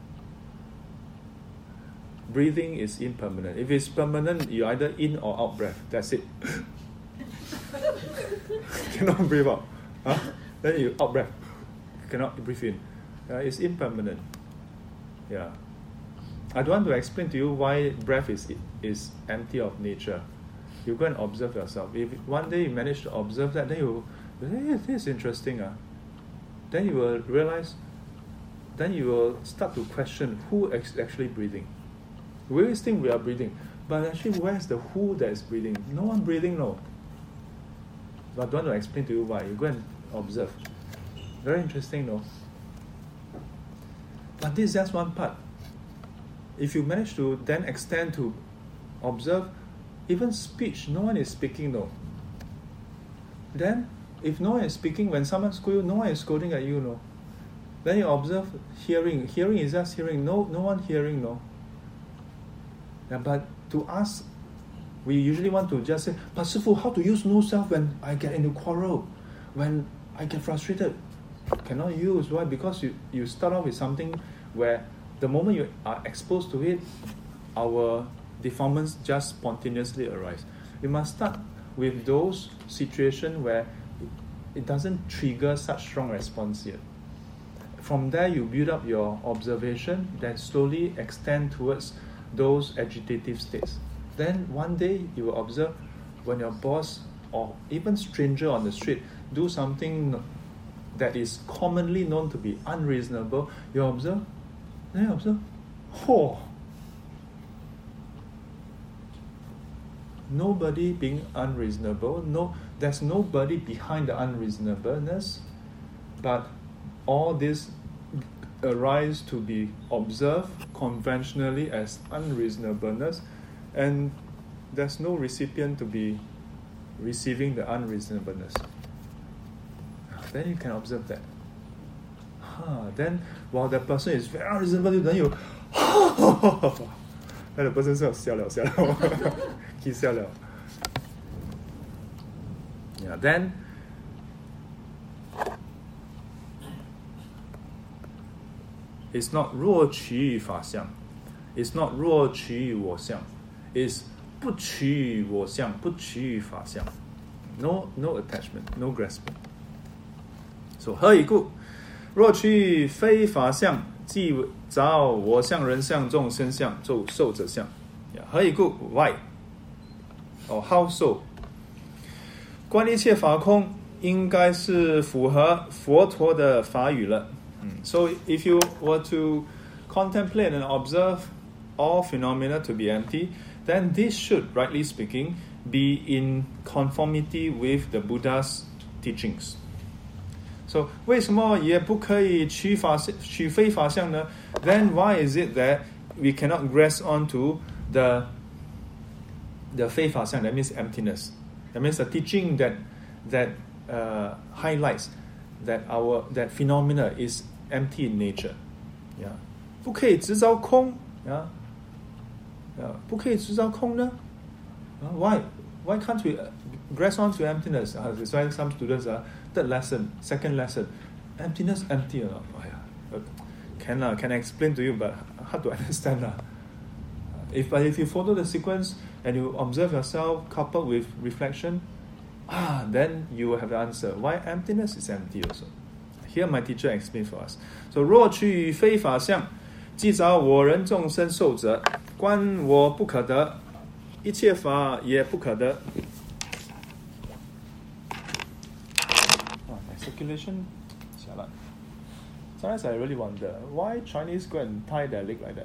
Speaker 1: Breathing is impermanent. If it's permanent, you either in or out breath. That's it. Cannot breathe out. Huh? Then you out breath. Cannot breathe in. Uh, it's impermanent. Yeah. I don't want to explain to you why breath is is empty of nature. You go and observe yourself. If one day you manage to observe that, then you hey, this is interesting. Uh. Then you will realize, then you will start to question who is actually breathing. We always think we are breathing, but actually where's the who that is breathing? No one breathing, no. But I don't want to explain to you why. You go and observe. Very interesting, no? But this is just one part. If you manage to then extend to observe, even speech, no one is speaking, no. Then, if no one is speaking, when someone scolds you, no one is scolding at you, no. Then you observe hearing. Hearing is just hearing. No, no one hearing, no. Yeah, but to us, we usually want to just say, but Sifu, how to use no self when I get into quarrel, when I get frustrated? Cannot use. Why? Because you, you start off with something where the moment you are exposed to it, our deformants just spontaneously arise. You must start with those situations where it doesn't trigger such strong response yet. From there, you build up your observation, then slowly extend towards those agitative states. Then one day you will observe when your boss or even stranger on the street do something that is commonly known to be unreasonable, you observe, then you observe, oh, nobody being unreasonable, no, there's nobody behind the unreasonableness, but all this arise to be observed conventionally as unreasonableness, and there's no recipient to be receiving the unreasonableness. Then you can observe that. Huh, then while the person is very unreasonable, then you then the person says, 笑了笑了 he 笑了 yeah, then it's not 若取于法相 it's not 若取于我相 it's 不取于我相不取于法相 no, no attachment, no grasping. So 何以故若取非法相即找我相人相众生相受受者相 yeah, 何以故 why or how so 观一切法空应该是符合佛陀的法语了。So if you were to contemplate and observe all phenomena to be empty, then this should, rightly speaking, be in conformity with the Buddha's teachings. So 为什么也不可以取法取非法相呢？ Then why is it that we cannot grasp onto the the 非法相? That means emptiness. That means the teaching that that uh, highlights that our that phenomena is empty in nature. Yeah. 不可以执着空 yeah. Yeah. 不可以执着空呢 uh, Why? Why can't we grasp onto emptiness? Uh, that's why some students are uh, third lesson, second lesson, emptiness, empty or not? Oh, yeah. uh, can uh, can I explain to you, but hard to understand. Uh. If but if you follow the sequence and you observe yourself coupled with reflection, ah, then you will have the answer. Why emptiness is empty also? Here my teacher explained for us. So 若取于非法相，即找我人众生受者，观我不可得，一切法也不可得。Oh, my circulation, sometimes I really wonder why Chinese go and tie their leg like that.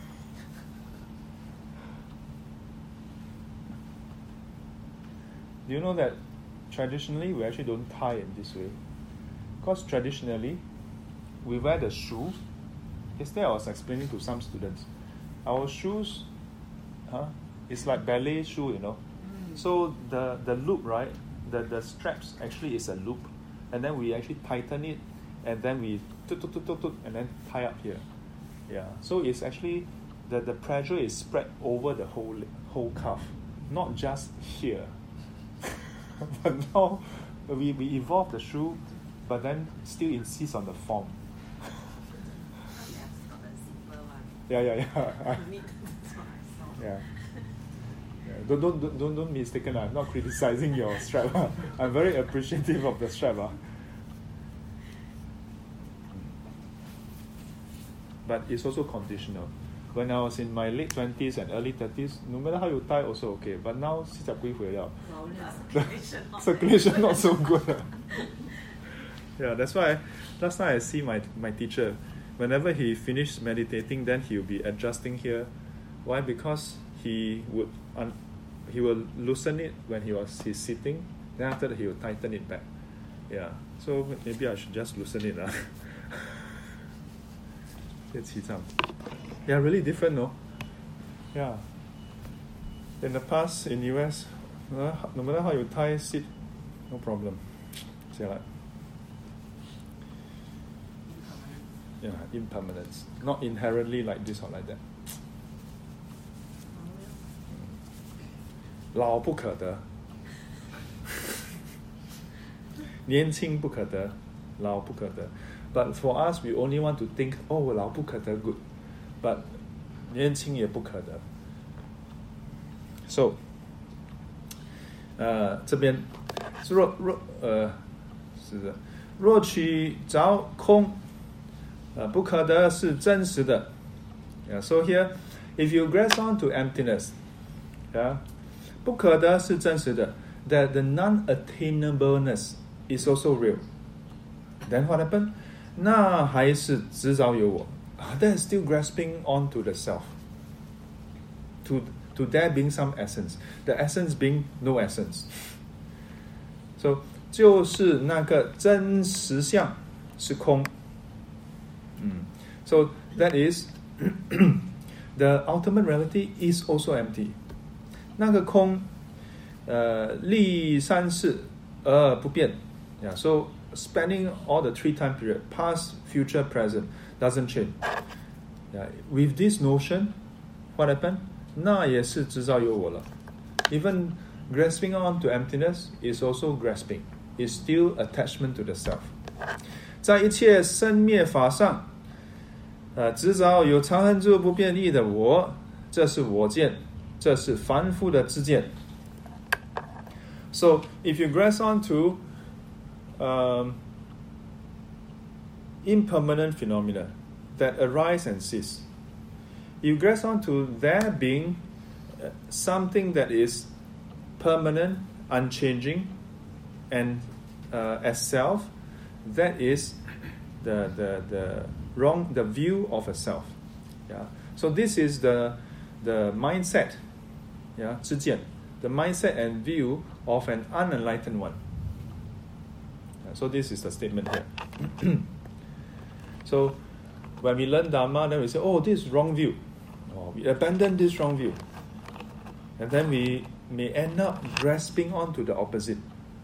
Speaker 1: Do you know that traditionally we actually don't tie in this way? Because traditionally we wear the shoe. Yesterday I was explaining to some students. Our shoes, huh, it's like ballet shoe, you know. Mm. So the, the loop, right, the, the straps actually is a loop. And then we actually tighten it, and then we tut, tut, tut, tut, tut, and then tie up here. Yeah. So it's actually, the, the pressure is spread over the whole whole calf, not just here. But now we, we evolved the shoe, but then still insist on the form. Yeah, yeah, yeah. yeah. yeah. Don't, don't, don't, don't, don't mistaken. I'm not criticizing your strap. I'm very appreciative of the strap. But it's also conditional. When I was in my late twenties and early thirties, no matter how you tie, also okay. But now, the circulation not so good. Yeah, that's why last time I see my, my teacher, whenever he finished meditating, then he will be adjusting here. Why? Because he would un- he will loosen it when he was he's sitting. Then after that he will tighten it back. Yeah. So maybe I should just loosen it. Uh. Yeah, really different, no? Yeah. In the past, in U S, uh, no matter how you tie, sit, no problem. See like. Yeah, impermanence. Not inherently like this or like that. 老不可得，年轻不可得，老不可得。But for us, we only want to think, oh, 老不可得 good. But 年轻也不可得。So, 呃，这边若若呃是的，若取着空。Uh, 不可得是真实的。Yeah, so here, if you grasp on to emptiness, yeah, 不可得是真实的, that the non-attainableness is also real. Then what happened? 那还是执着有我. Then still grasping onto the self. To, to there being some essence. The essence being no essence. So, 就是那个真实相是空。 Mm. So that is the ultimate reality is also empty. 那个空，呃，立三世而不变。Yeah, so spanning all the three time period, past, future, present, doesn't change. Yeah, with this notion, what happened? 那也是执照有我了。Even grasping on to emptiness is also grasping. Is still attachment to the self. 在一切生灭法上，呃，执照有常恒住不变异的我，这是我见，这是凡夫的知见。So if you grasp onto um, impermanent phenomena that arise and cease, you grasp onto there being uh, something that is permanent, unchanging, and uh, as self, that is the, the the wrong the view of a self. Yeah. So this is the the mindset, yeah, 知见, the mindset and view of an unenlightened one. Yeah, so this is the statement here. So when we learn Dharma, then we say, oh, this is wrong view. Oh, we abandon this wrong view. And then we may end up grasping onto the opposite.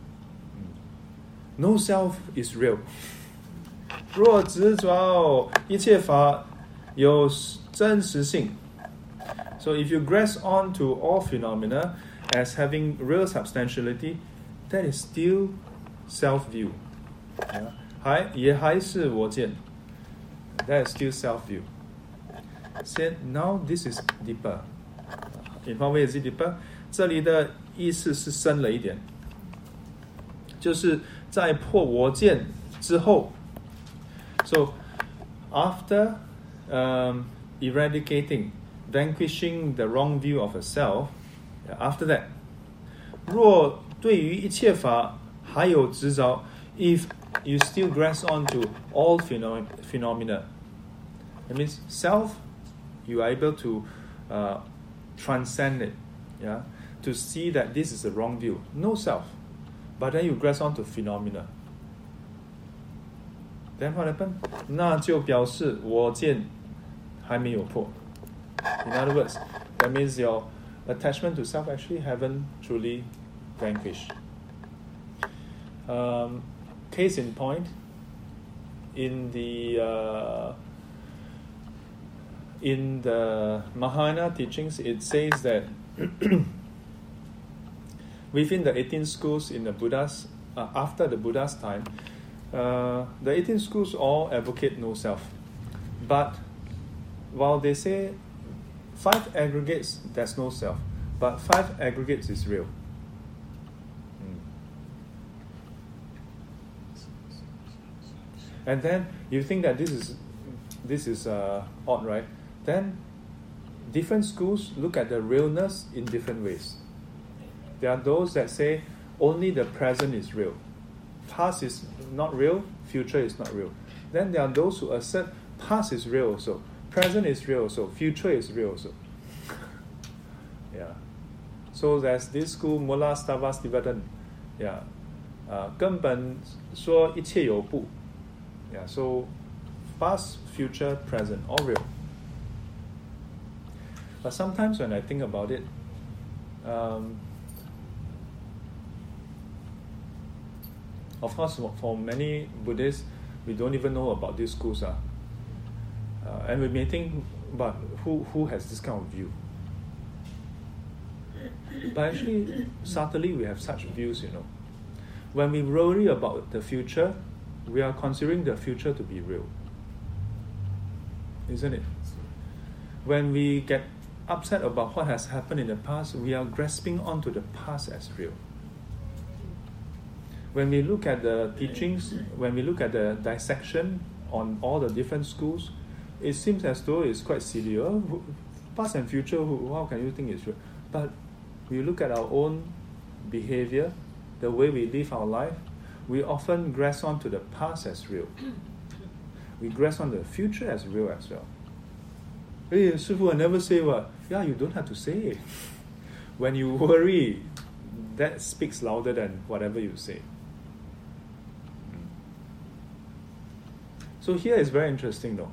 Speaker 1: No self is real. 若执着一切法有真实性. So if you grasp onto all phenomena as having real substantiality, that is still self-view. Yeah. 还也还是我见. That is still self-view. Said, now this is deeper. In what way is it deeper? 这里的意思是深了一点，就是在破我见之后 so after um, eradicating, vanquishing the wrong view of a self, after that, 若对于一切法还有执着 if you still grasp onto all phenom- phenomena, that means self, you are able to uh, transcend it, yeah, to see that this is a wrong view. No self. But then you grasp onto phenomena. Then what happened? 那就表示我见还没有破. In other words, that means your attachment to self actually haven't truly vanquished. Um, case in point, in the uh, in the Mahayana teachings, it says that within the eighteen schools in the Buddha's, uh, after the Buddha's time, uh, the eighteen schools all advocate no self. But while they say five aggregates, there's no self, but five aggregates is real. Mm. And then you think that this is this is uh, odd, right? Then different schools look at the realness in different ways. There are those that say only the present is real. Past is not real, future is not real. Then there are those who assert past is real also, present is real also, future is real also. Yeah. So there's this school, Mullah Stavastivadin. Yeah. Uh, 根本说一切有不. Yeah. So past, future, present, all real. But sometimes when I think about it, um, of course, for many Buddhists, we don't even know about these schools. Uh. Uh, and we may think, but who, who has this kind of view? But actually, subtly, we have such views, you know. When we worry about the future, we are considering the future to be real. Isn't it? When we get upset about what has happened in the past, we are grasping onto the past as real. When we look at the teachings, when we look at the dissection on all the different schools, it seems as though it's quite silly. Oh, past and future, how can you think it's real? But we look at our own behavior, the way we live our life, we often grasp onto the past as real. We grasp on the future as real as well. Hey, Shifu, I never say what. Yeah, you don't have to say it. When you worry, that speaks louder than whatever you say. So here is very interesting though.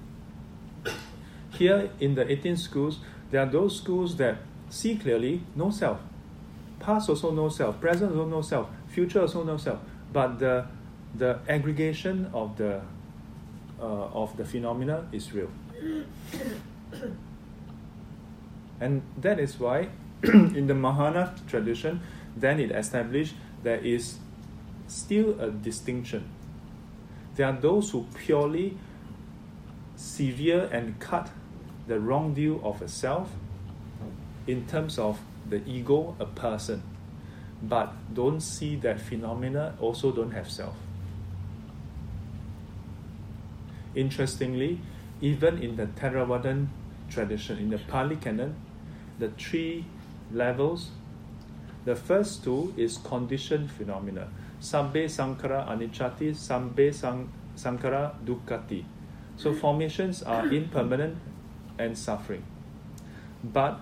Speaker 1: Here in the eighteen schools, there are those schools that see clearly no self. Past also no self, present also no self, future also no self. But the the aggregation of the uh, of the phenomena is real. And that is why in the Mahayana tradition, then it established there is still a distinction. There are those who purely sever and cut the wrong view of a self in terms of the ego, a person, but don't see that phenomena also don't have self. Interestingly, even in the Theravadan tradition, in the Pali Canon, the three levels, the first two is conditioned phenomena. Sabbe Sankara Anichati, Sabbe San- Sankara Dukkati. So formations are impermanent and suffering. But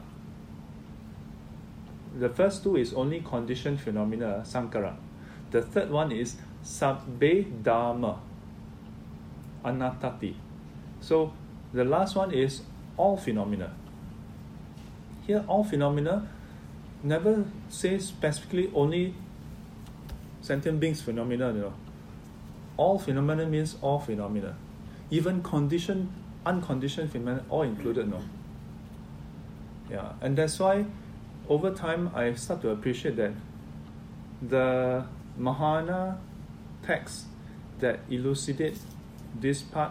Speaker 1: the first two is only conditioned phenomena, Sankara. The third one is Sabbe Dharma, Anattati. So the last one is all phenomena. Here, all phenomena never says specifically only sentient beings phenomena, you know. All phenomena means all phenomena. Even conditioned, unconditioned phenomena, all included, no. Yeah, and that's why over time I start to appreciate that the Mahayana texts that elucidate this part,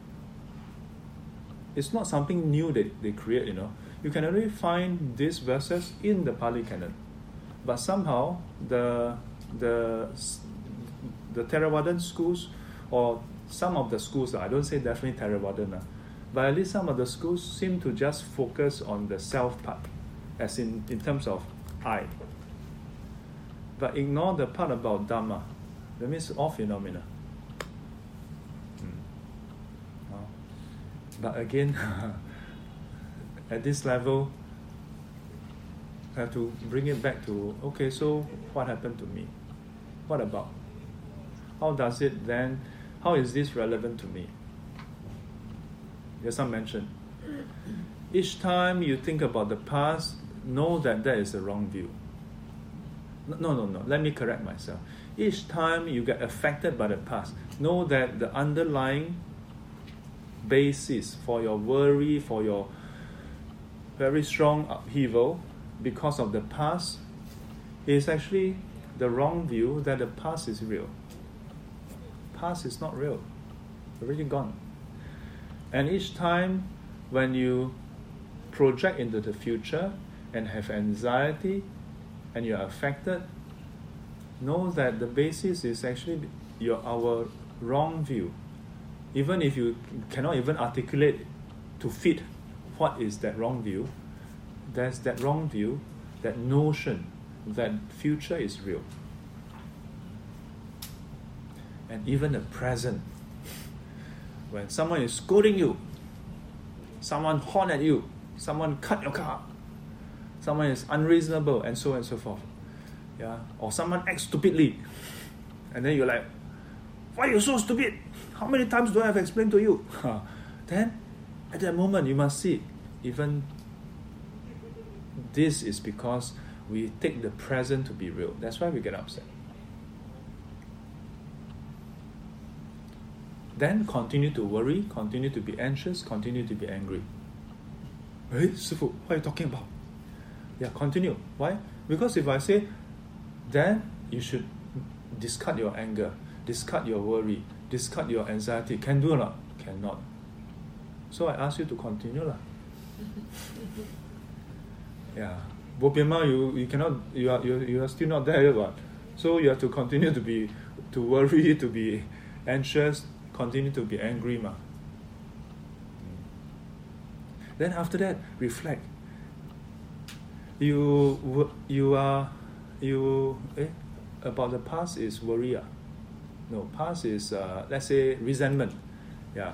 Speaker 1: it's not something new that they create, you know. You can already find these verses in the Pali Canon, but somehow the the the Theravadan schools, or some of the schools, I don't say definitely Theravadan, but at least some of the schools seem to just focus on the self part, as in in terms of I, but ignore the part about Dhamma. That means all phenomena. Hmm. Oh. But again. At this level, I have to bring it back to, okay, so what happened to me? What about? How does it then, how is this relevant to me? There's some mention. Each time you think about the past, know that that is a wrong view. No, no, no, let me correct myself. Each time you get affected by the past, know that the underlying basis for your worry, for your very strong upheaval because of the past is actually the wrong view that the past is real. Past is not real. Already gone. And each time when you project into the future and have anxiety and you're affected, know that the basis is actually your our wrong view. Even if you cannot even articulate to fit what is that wrong view, there's that wrong view, that notion that future is real. And even the present, when someone is scolding you, someone horn at you, someone cut your car, someone is unreasonable, and so on and so forth, yeah, or someone acts stupidly, and then you're like, why are you so stupid? How many times do I have explained to you? Then at that moment you must see, even this is because we take the present to be real. That's why we get upset. Then continue to worry, continue to be anxious, continue to be angry. Hey, Sifu, what are you talking about? Yeah, continue. Why? Because if I say, then you should discard your anger, discard your worry, discard your anxiety. Can do or not? Cannot. So I ask you to continue lah. Yeah. Bo pian ma, you you cannot, you are you, you are still not there yet, but so you have to continue to be to worry, to be anxious, continue to be angry ma. Then after that, reflect. You you are you eh, about the past is worry ah. No, past is uh, let's say resentment. Yeah.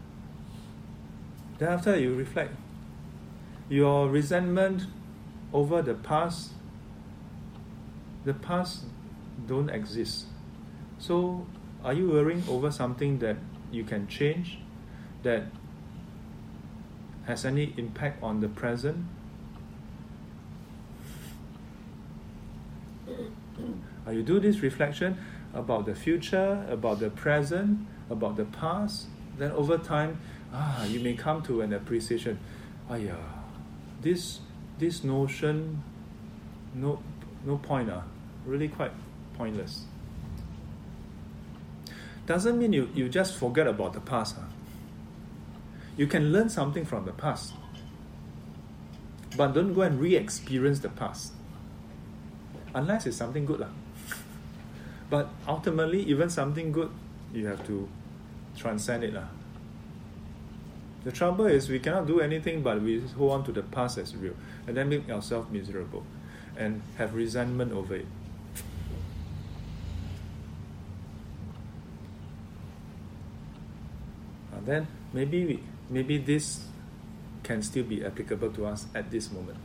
Speaker 1: Then after you reflect, your resentment over the past, the past don't exist. So are you worrying over something that you can change that has any impact on the present? Uh, you do this reflection about the future, about the present, about the past, then over time, ah, you may come to an appreciation. Ah, yeah, this this notion, no no point, ah, really quite pointless. Doesn't mean you, you just forget about the past. Huh? You can learn something from the past, but don't go and re-experience the past. Unless it's something good. Lah. But ultimately, even something good, you have to transcend it. Lah. The trouble is we cannot do anything but we hold on to the past as real and then make ourselves miserable and have resentment over it. And then maybe we, maybe this can still be applicable to us at this moment.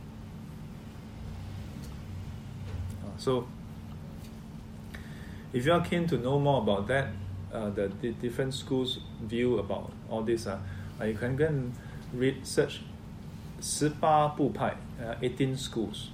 Speaker 1: So, if you are keen to know more about that, uh, the, the different schools' view about all this, uh, uh, you can go and read, search 十八部派, uh, eighteen schools.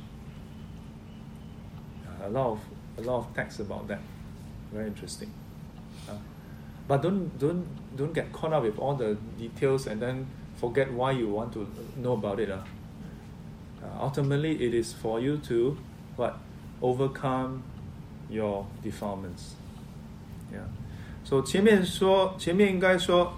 Speaker 1: Uh, a lot of a lot of texts about that. Very interesting. Uh, but don't don't don't get caught up with all the details and then forget why you want to know about it. Uh. Uh, ultimately, it is for you to what? Overcome your defilements. Yeah. So 前面说，前面应该说，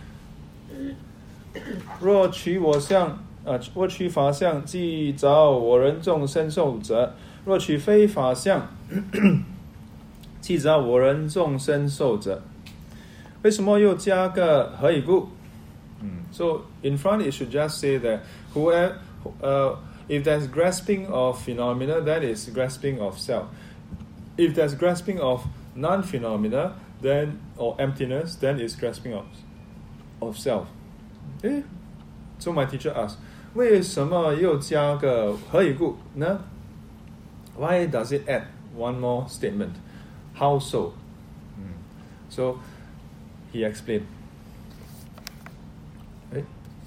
Speaker 1: 若取我相，呃，若取法相，即找我人众生受者；若取非法相，即找我人众生受者。为什么又加个何以故？嗯 So in front it should just say that whoever, uh, if there's grasping of phenomena, that is grasping of self. If there's grasping of non-phenomena, then or emptiness, then it's grasping of of self. Eh? So my teacher asked, 为什么又加个何以故呢? Why does it add one more statement? How so? Mm. So he explained. Eh?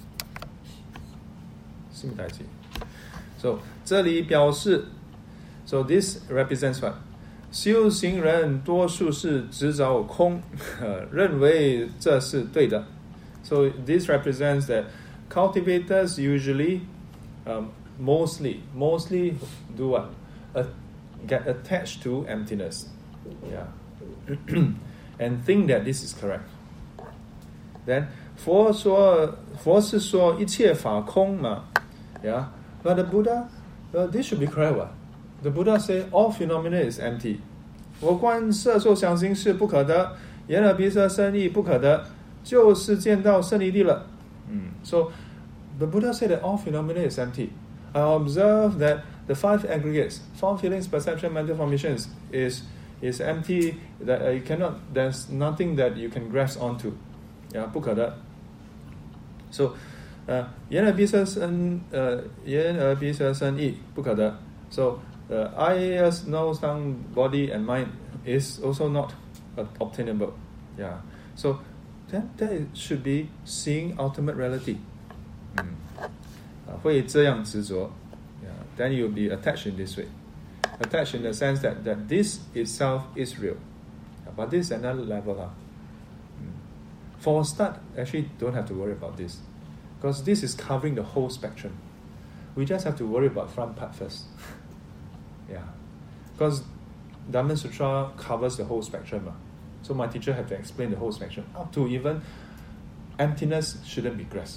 Speaker 1: So 这里表示 So this represents what? 修行人多数是执着空，认为这是对的。So this represents that cultivators usually, um, mostly, mostly do what? Uh, get attached to emptiness, yeah, and think that this is correct. Then 佛说，佛是说一切法空嘛， yeah. But the Buddha, uh, this should be correct. What? The Buddha said all phenomena is empty. 我观色受想行识不可得，眼耳鼻舌身意不可得，就是见到胜利地了。Mm. So the Buddha said that all phenomena is empty. I observe that the five aggregates, form, feelings, perception, mental formations, is is empty. That uh, you cannot. There's nothing that you can grasp onto. Yeah, 不可得。So, 呃，眼耳鼻舌身，呃，眼耳鼻舌身意不可得。So, uh, eye, ears, nose, tongue, body, and mind is also not uh, obtainable. Yeah. So, then that should be seeing ultimate reality. 嗯，啊，会这样执着。Yeah. Then you'll be attached in this way. Attached in the sense that that this itself is real. But this is another level. Huh? For a start, actually don't have to worry about this. Because this is covering the whole spectrum. We just have to worry about front part first. Yeah. Because Dhamma Sutra covers the whole spectrum. So my teacher had to explain the whole spectrum. Up to even emptiness shouldn't be grasped.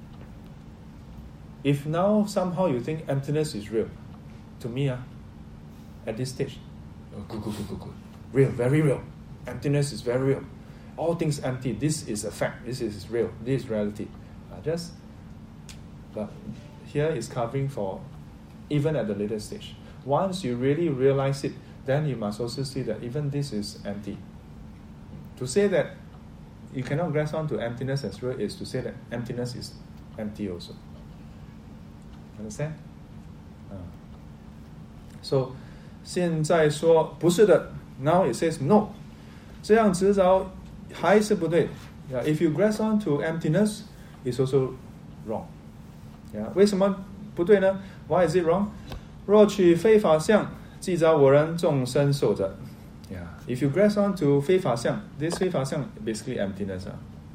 Speaker 1: If now somehow you think emptiness is real, to me, uh, at this stage, oh, good, good, good, good, good. Real, very real. Emptiness is very real. All things empty. This is a fact. This is real. This is reality. Uh, just, but here is covering for even at the later stage. Once you really realize it, then you must also see that even this is empty. To say that you cannot grasp on to emptiness as real is to say that emptiness is empty also. Understand? Uh, so, 现在说不是的. Now it says no. 这样执着还是不对. Yeah, if you grasp on to emptiness, it's also wrong. Yeah, 为什么不对呢？ Why is it wrong? 若取非法相，即招我人众生受者。Yeah, if you grasp on to 非法相, this 非法相 basically emptiness.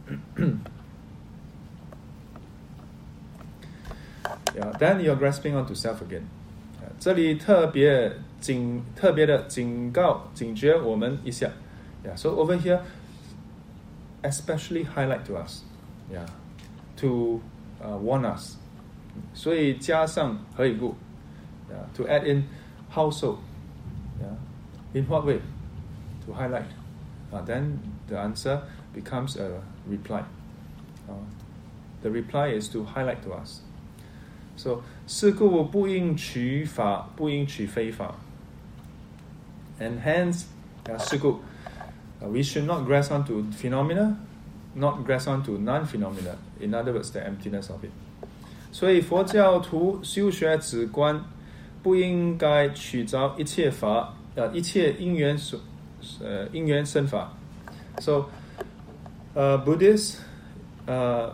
Speaker 1: Yeah, then you're grasping onto self again. 这里特别警特别的警告警觉我们一下。Yeah, so over here, especially highlight to us. Yeah, to uh, warn us. 所以加上何以故 yeah, to add in how so. Yeah, in what way? To highlight. Uh, then the answer becomes a reply. Uh, the reply is to highlight to us. So, 是故不应取法，不应取非法。And hence, uh, 是故, uh, we should not grasp onto phenomena, not grasp onto non-phenomena. In other words, the emptiness of it. 所以佛教徒修学止观，不应该取着一切法，呃，一切因缘所，呃，因缘生法。So, uh, Buddhists, uh,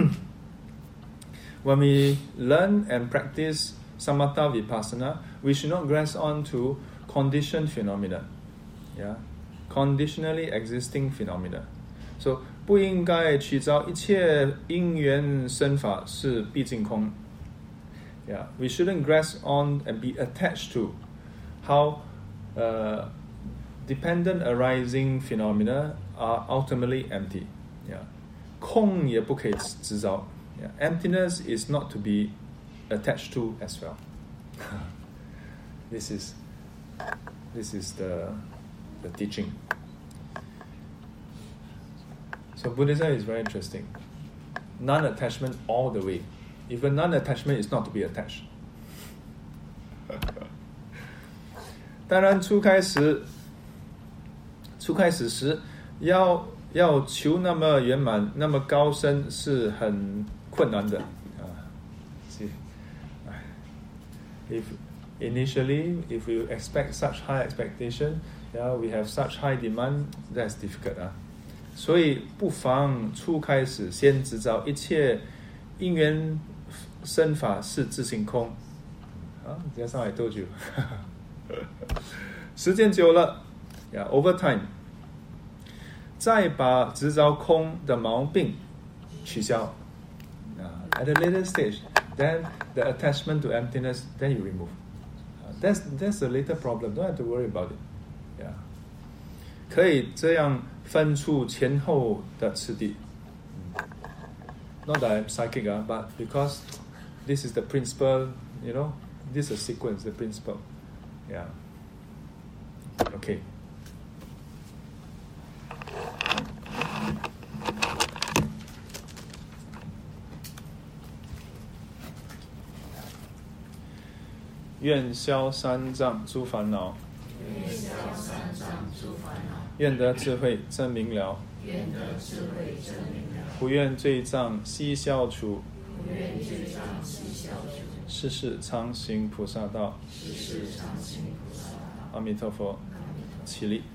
Speaker 1: when we learn and practice samatha vipassana, we should not grasp on to conditioned phenomena, yeah, conditionally existing phenomena. So, 不应该取着一切因缘生法是毕竟空。Yeah, we shouldn't grasp on and be attached to how uh, dependent arising phenomena are ultimately empty. Yeah, 空也不可以执着。Yeah, emptiness is not to be attached to as well. This is this is the the teaching. So Buddhism is very interesting. Non-attachment all the way. Even non-attachment is not to be attached. 当然初开始初开始时要要求那么圆满那么高深是很困难的。See, if initially if you expect such high expectation, yeah, we have such high demand, that's difficult. 啊。所以不妨初开始先知道一切因缘生法是自性空。啊，加上I told you. 时间久了 yeah, over time, 再把执着空的毛病取消。Uh, at a later stage, then the attachment to emptiness, then you remove. Uh, that's that's a later problem. Don't have to worry about it. Yeah. 可以这样分出前后的次第。Not that I'm psychic, uh, but because this is the principle, you know, this is a sequence, the principle. Yeah. Okay.愿消三障诸烦恼，
Speaker 2: 愿消三障诸烦恼，
Speaker 1: 愿得智慧真明了，
Speaker 2: 愿得智慧真明了，
Speaker 1: 不愿罪障悉消除，
Speaker 2: 不愿罪障悉消除，
Speaker 1: 世世常行菩萨道。
Speaker 2: 世世常行菩萨道。
Speaker 1: 阿弥陀佛，起立。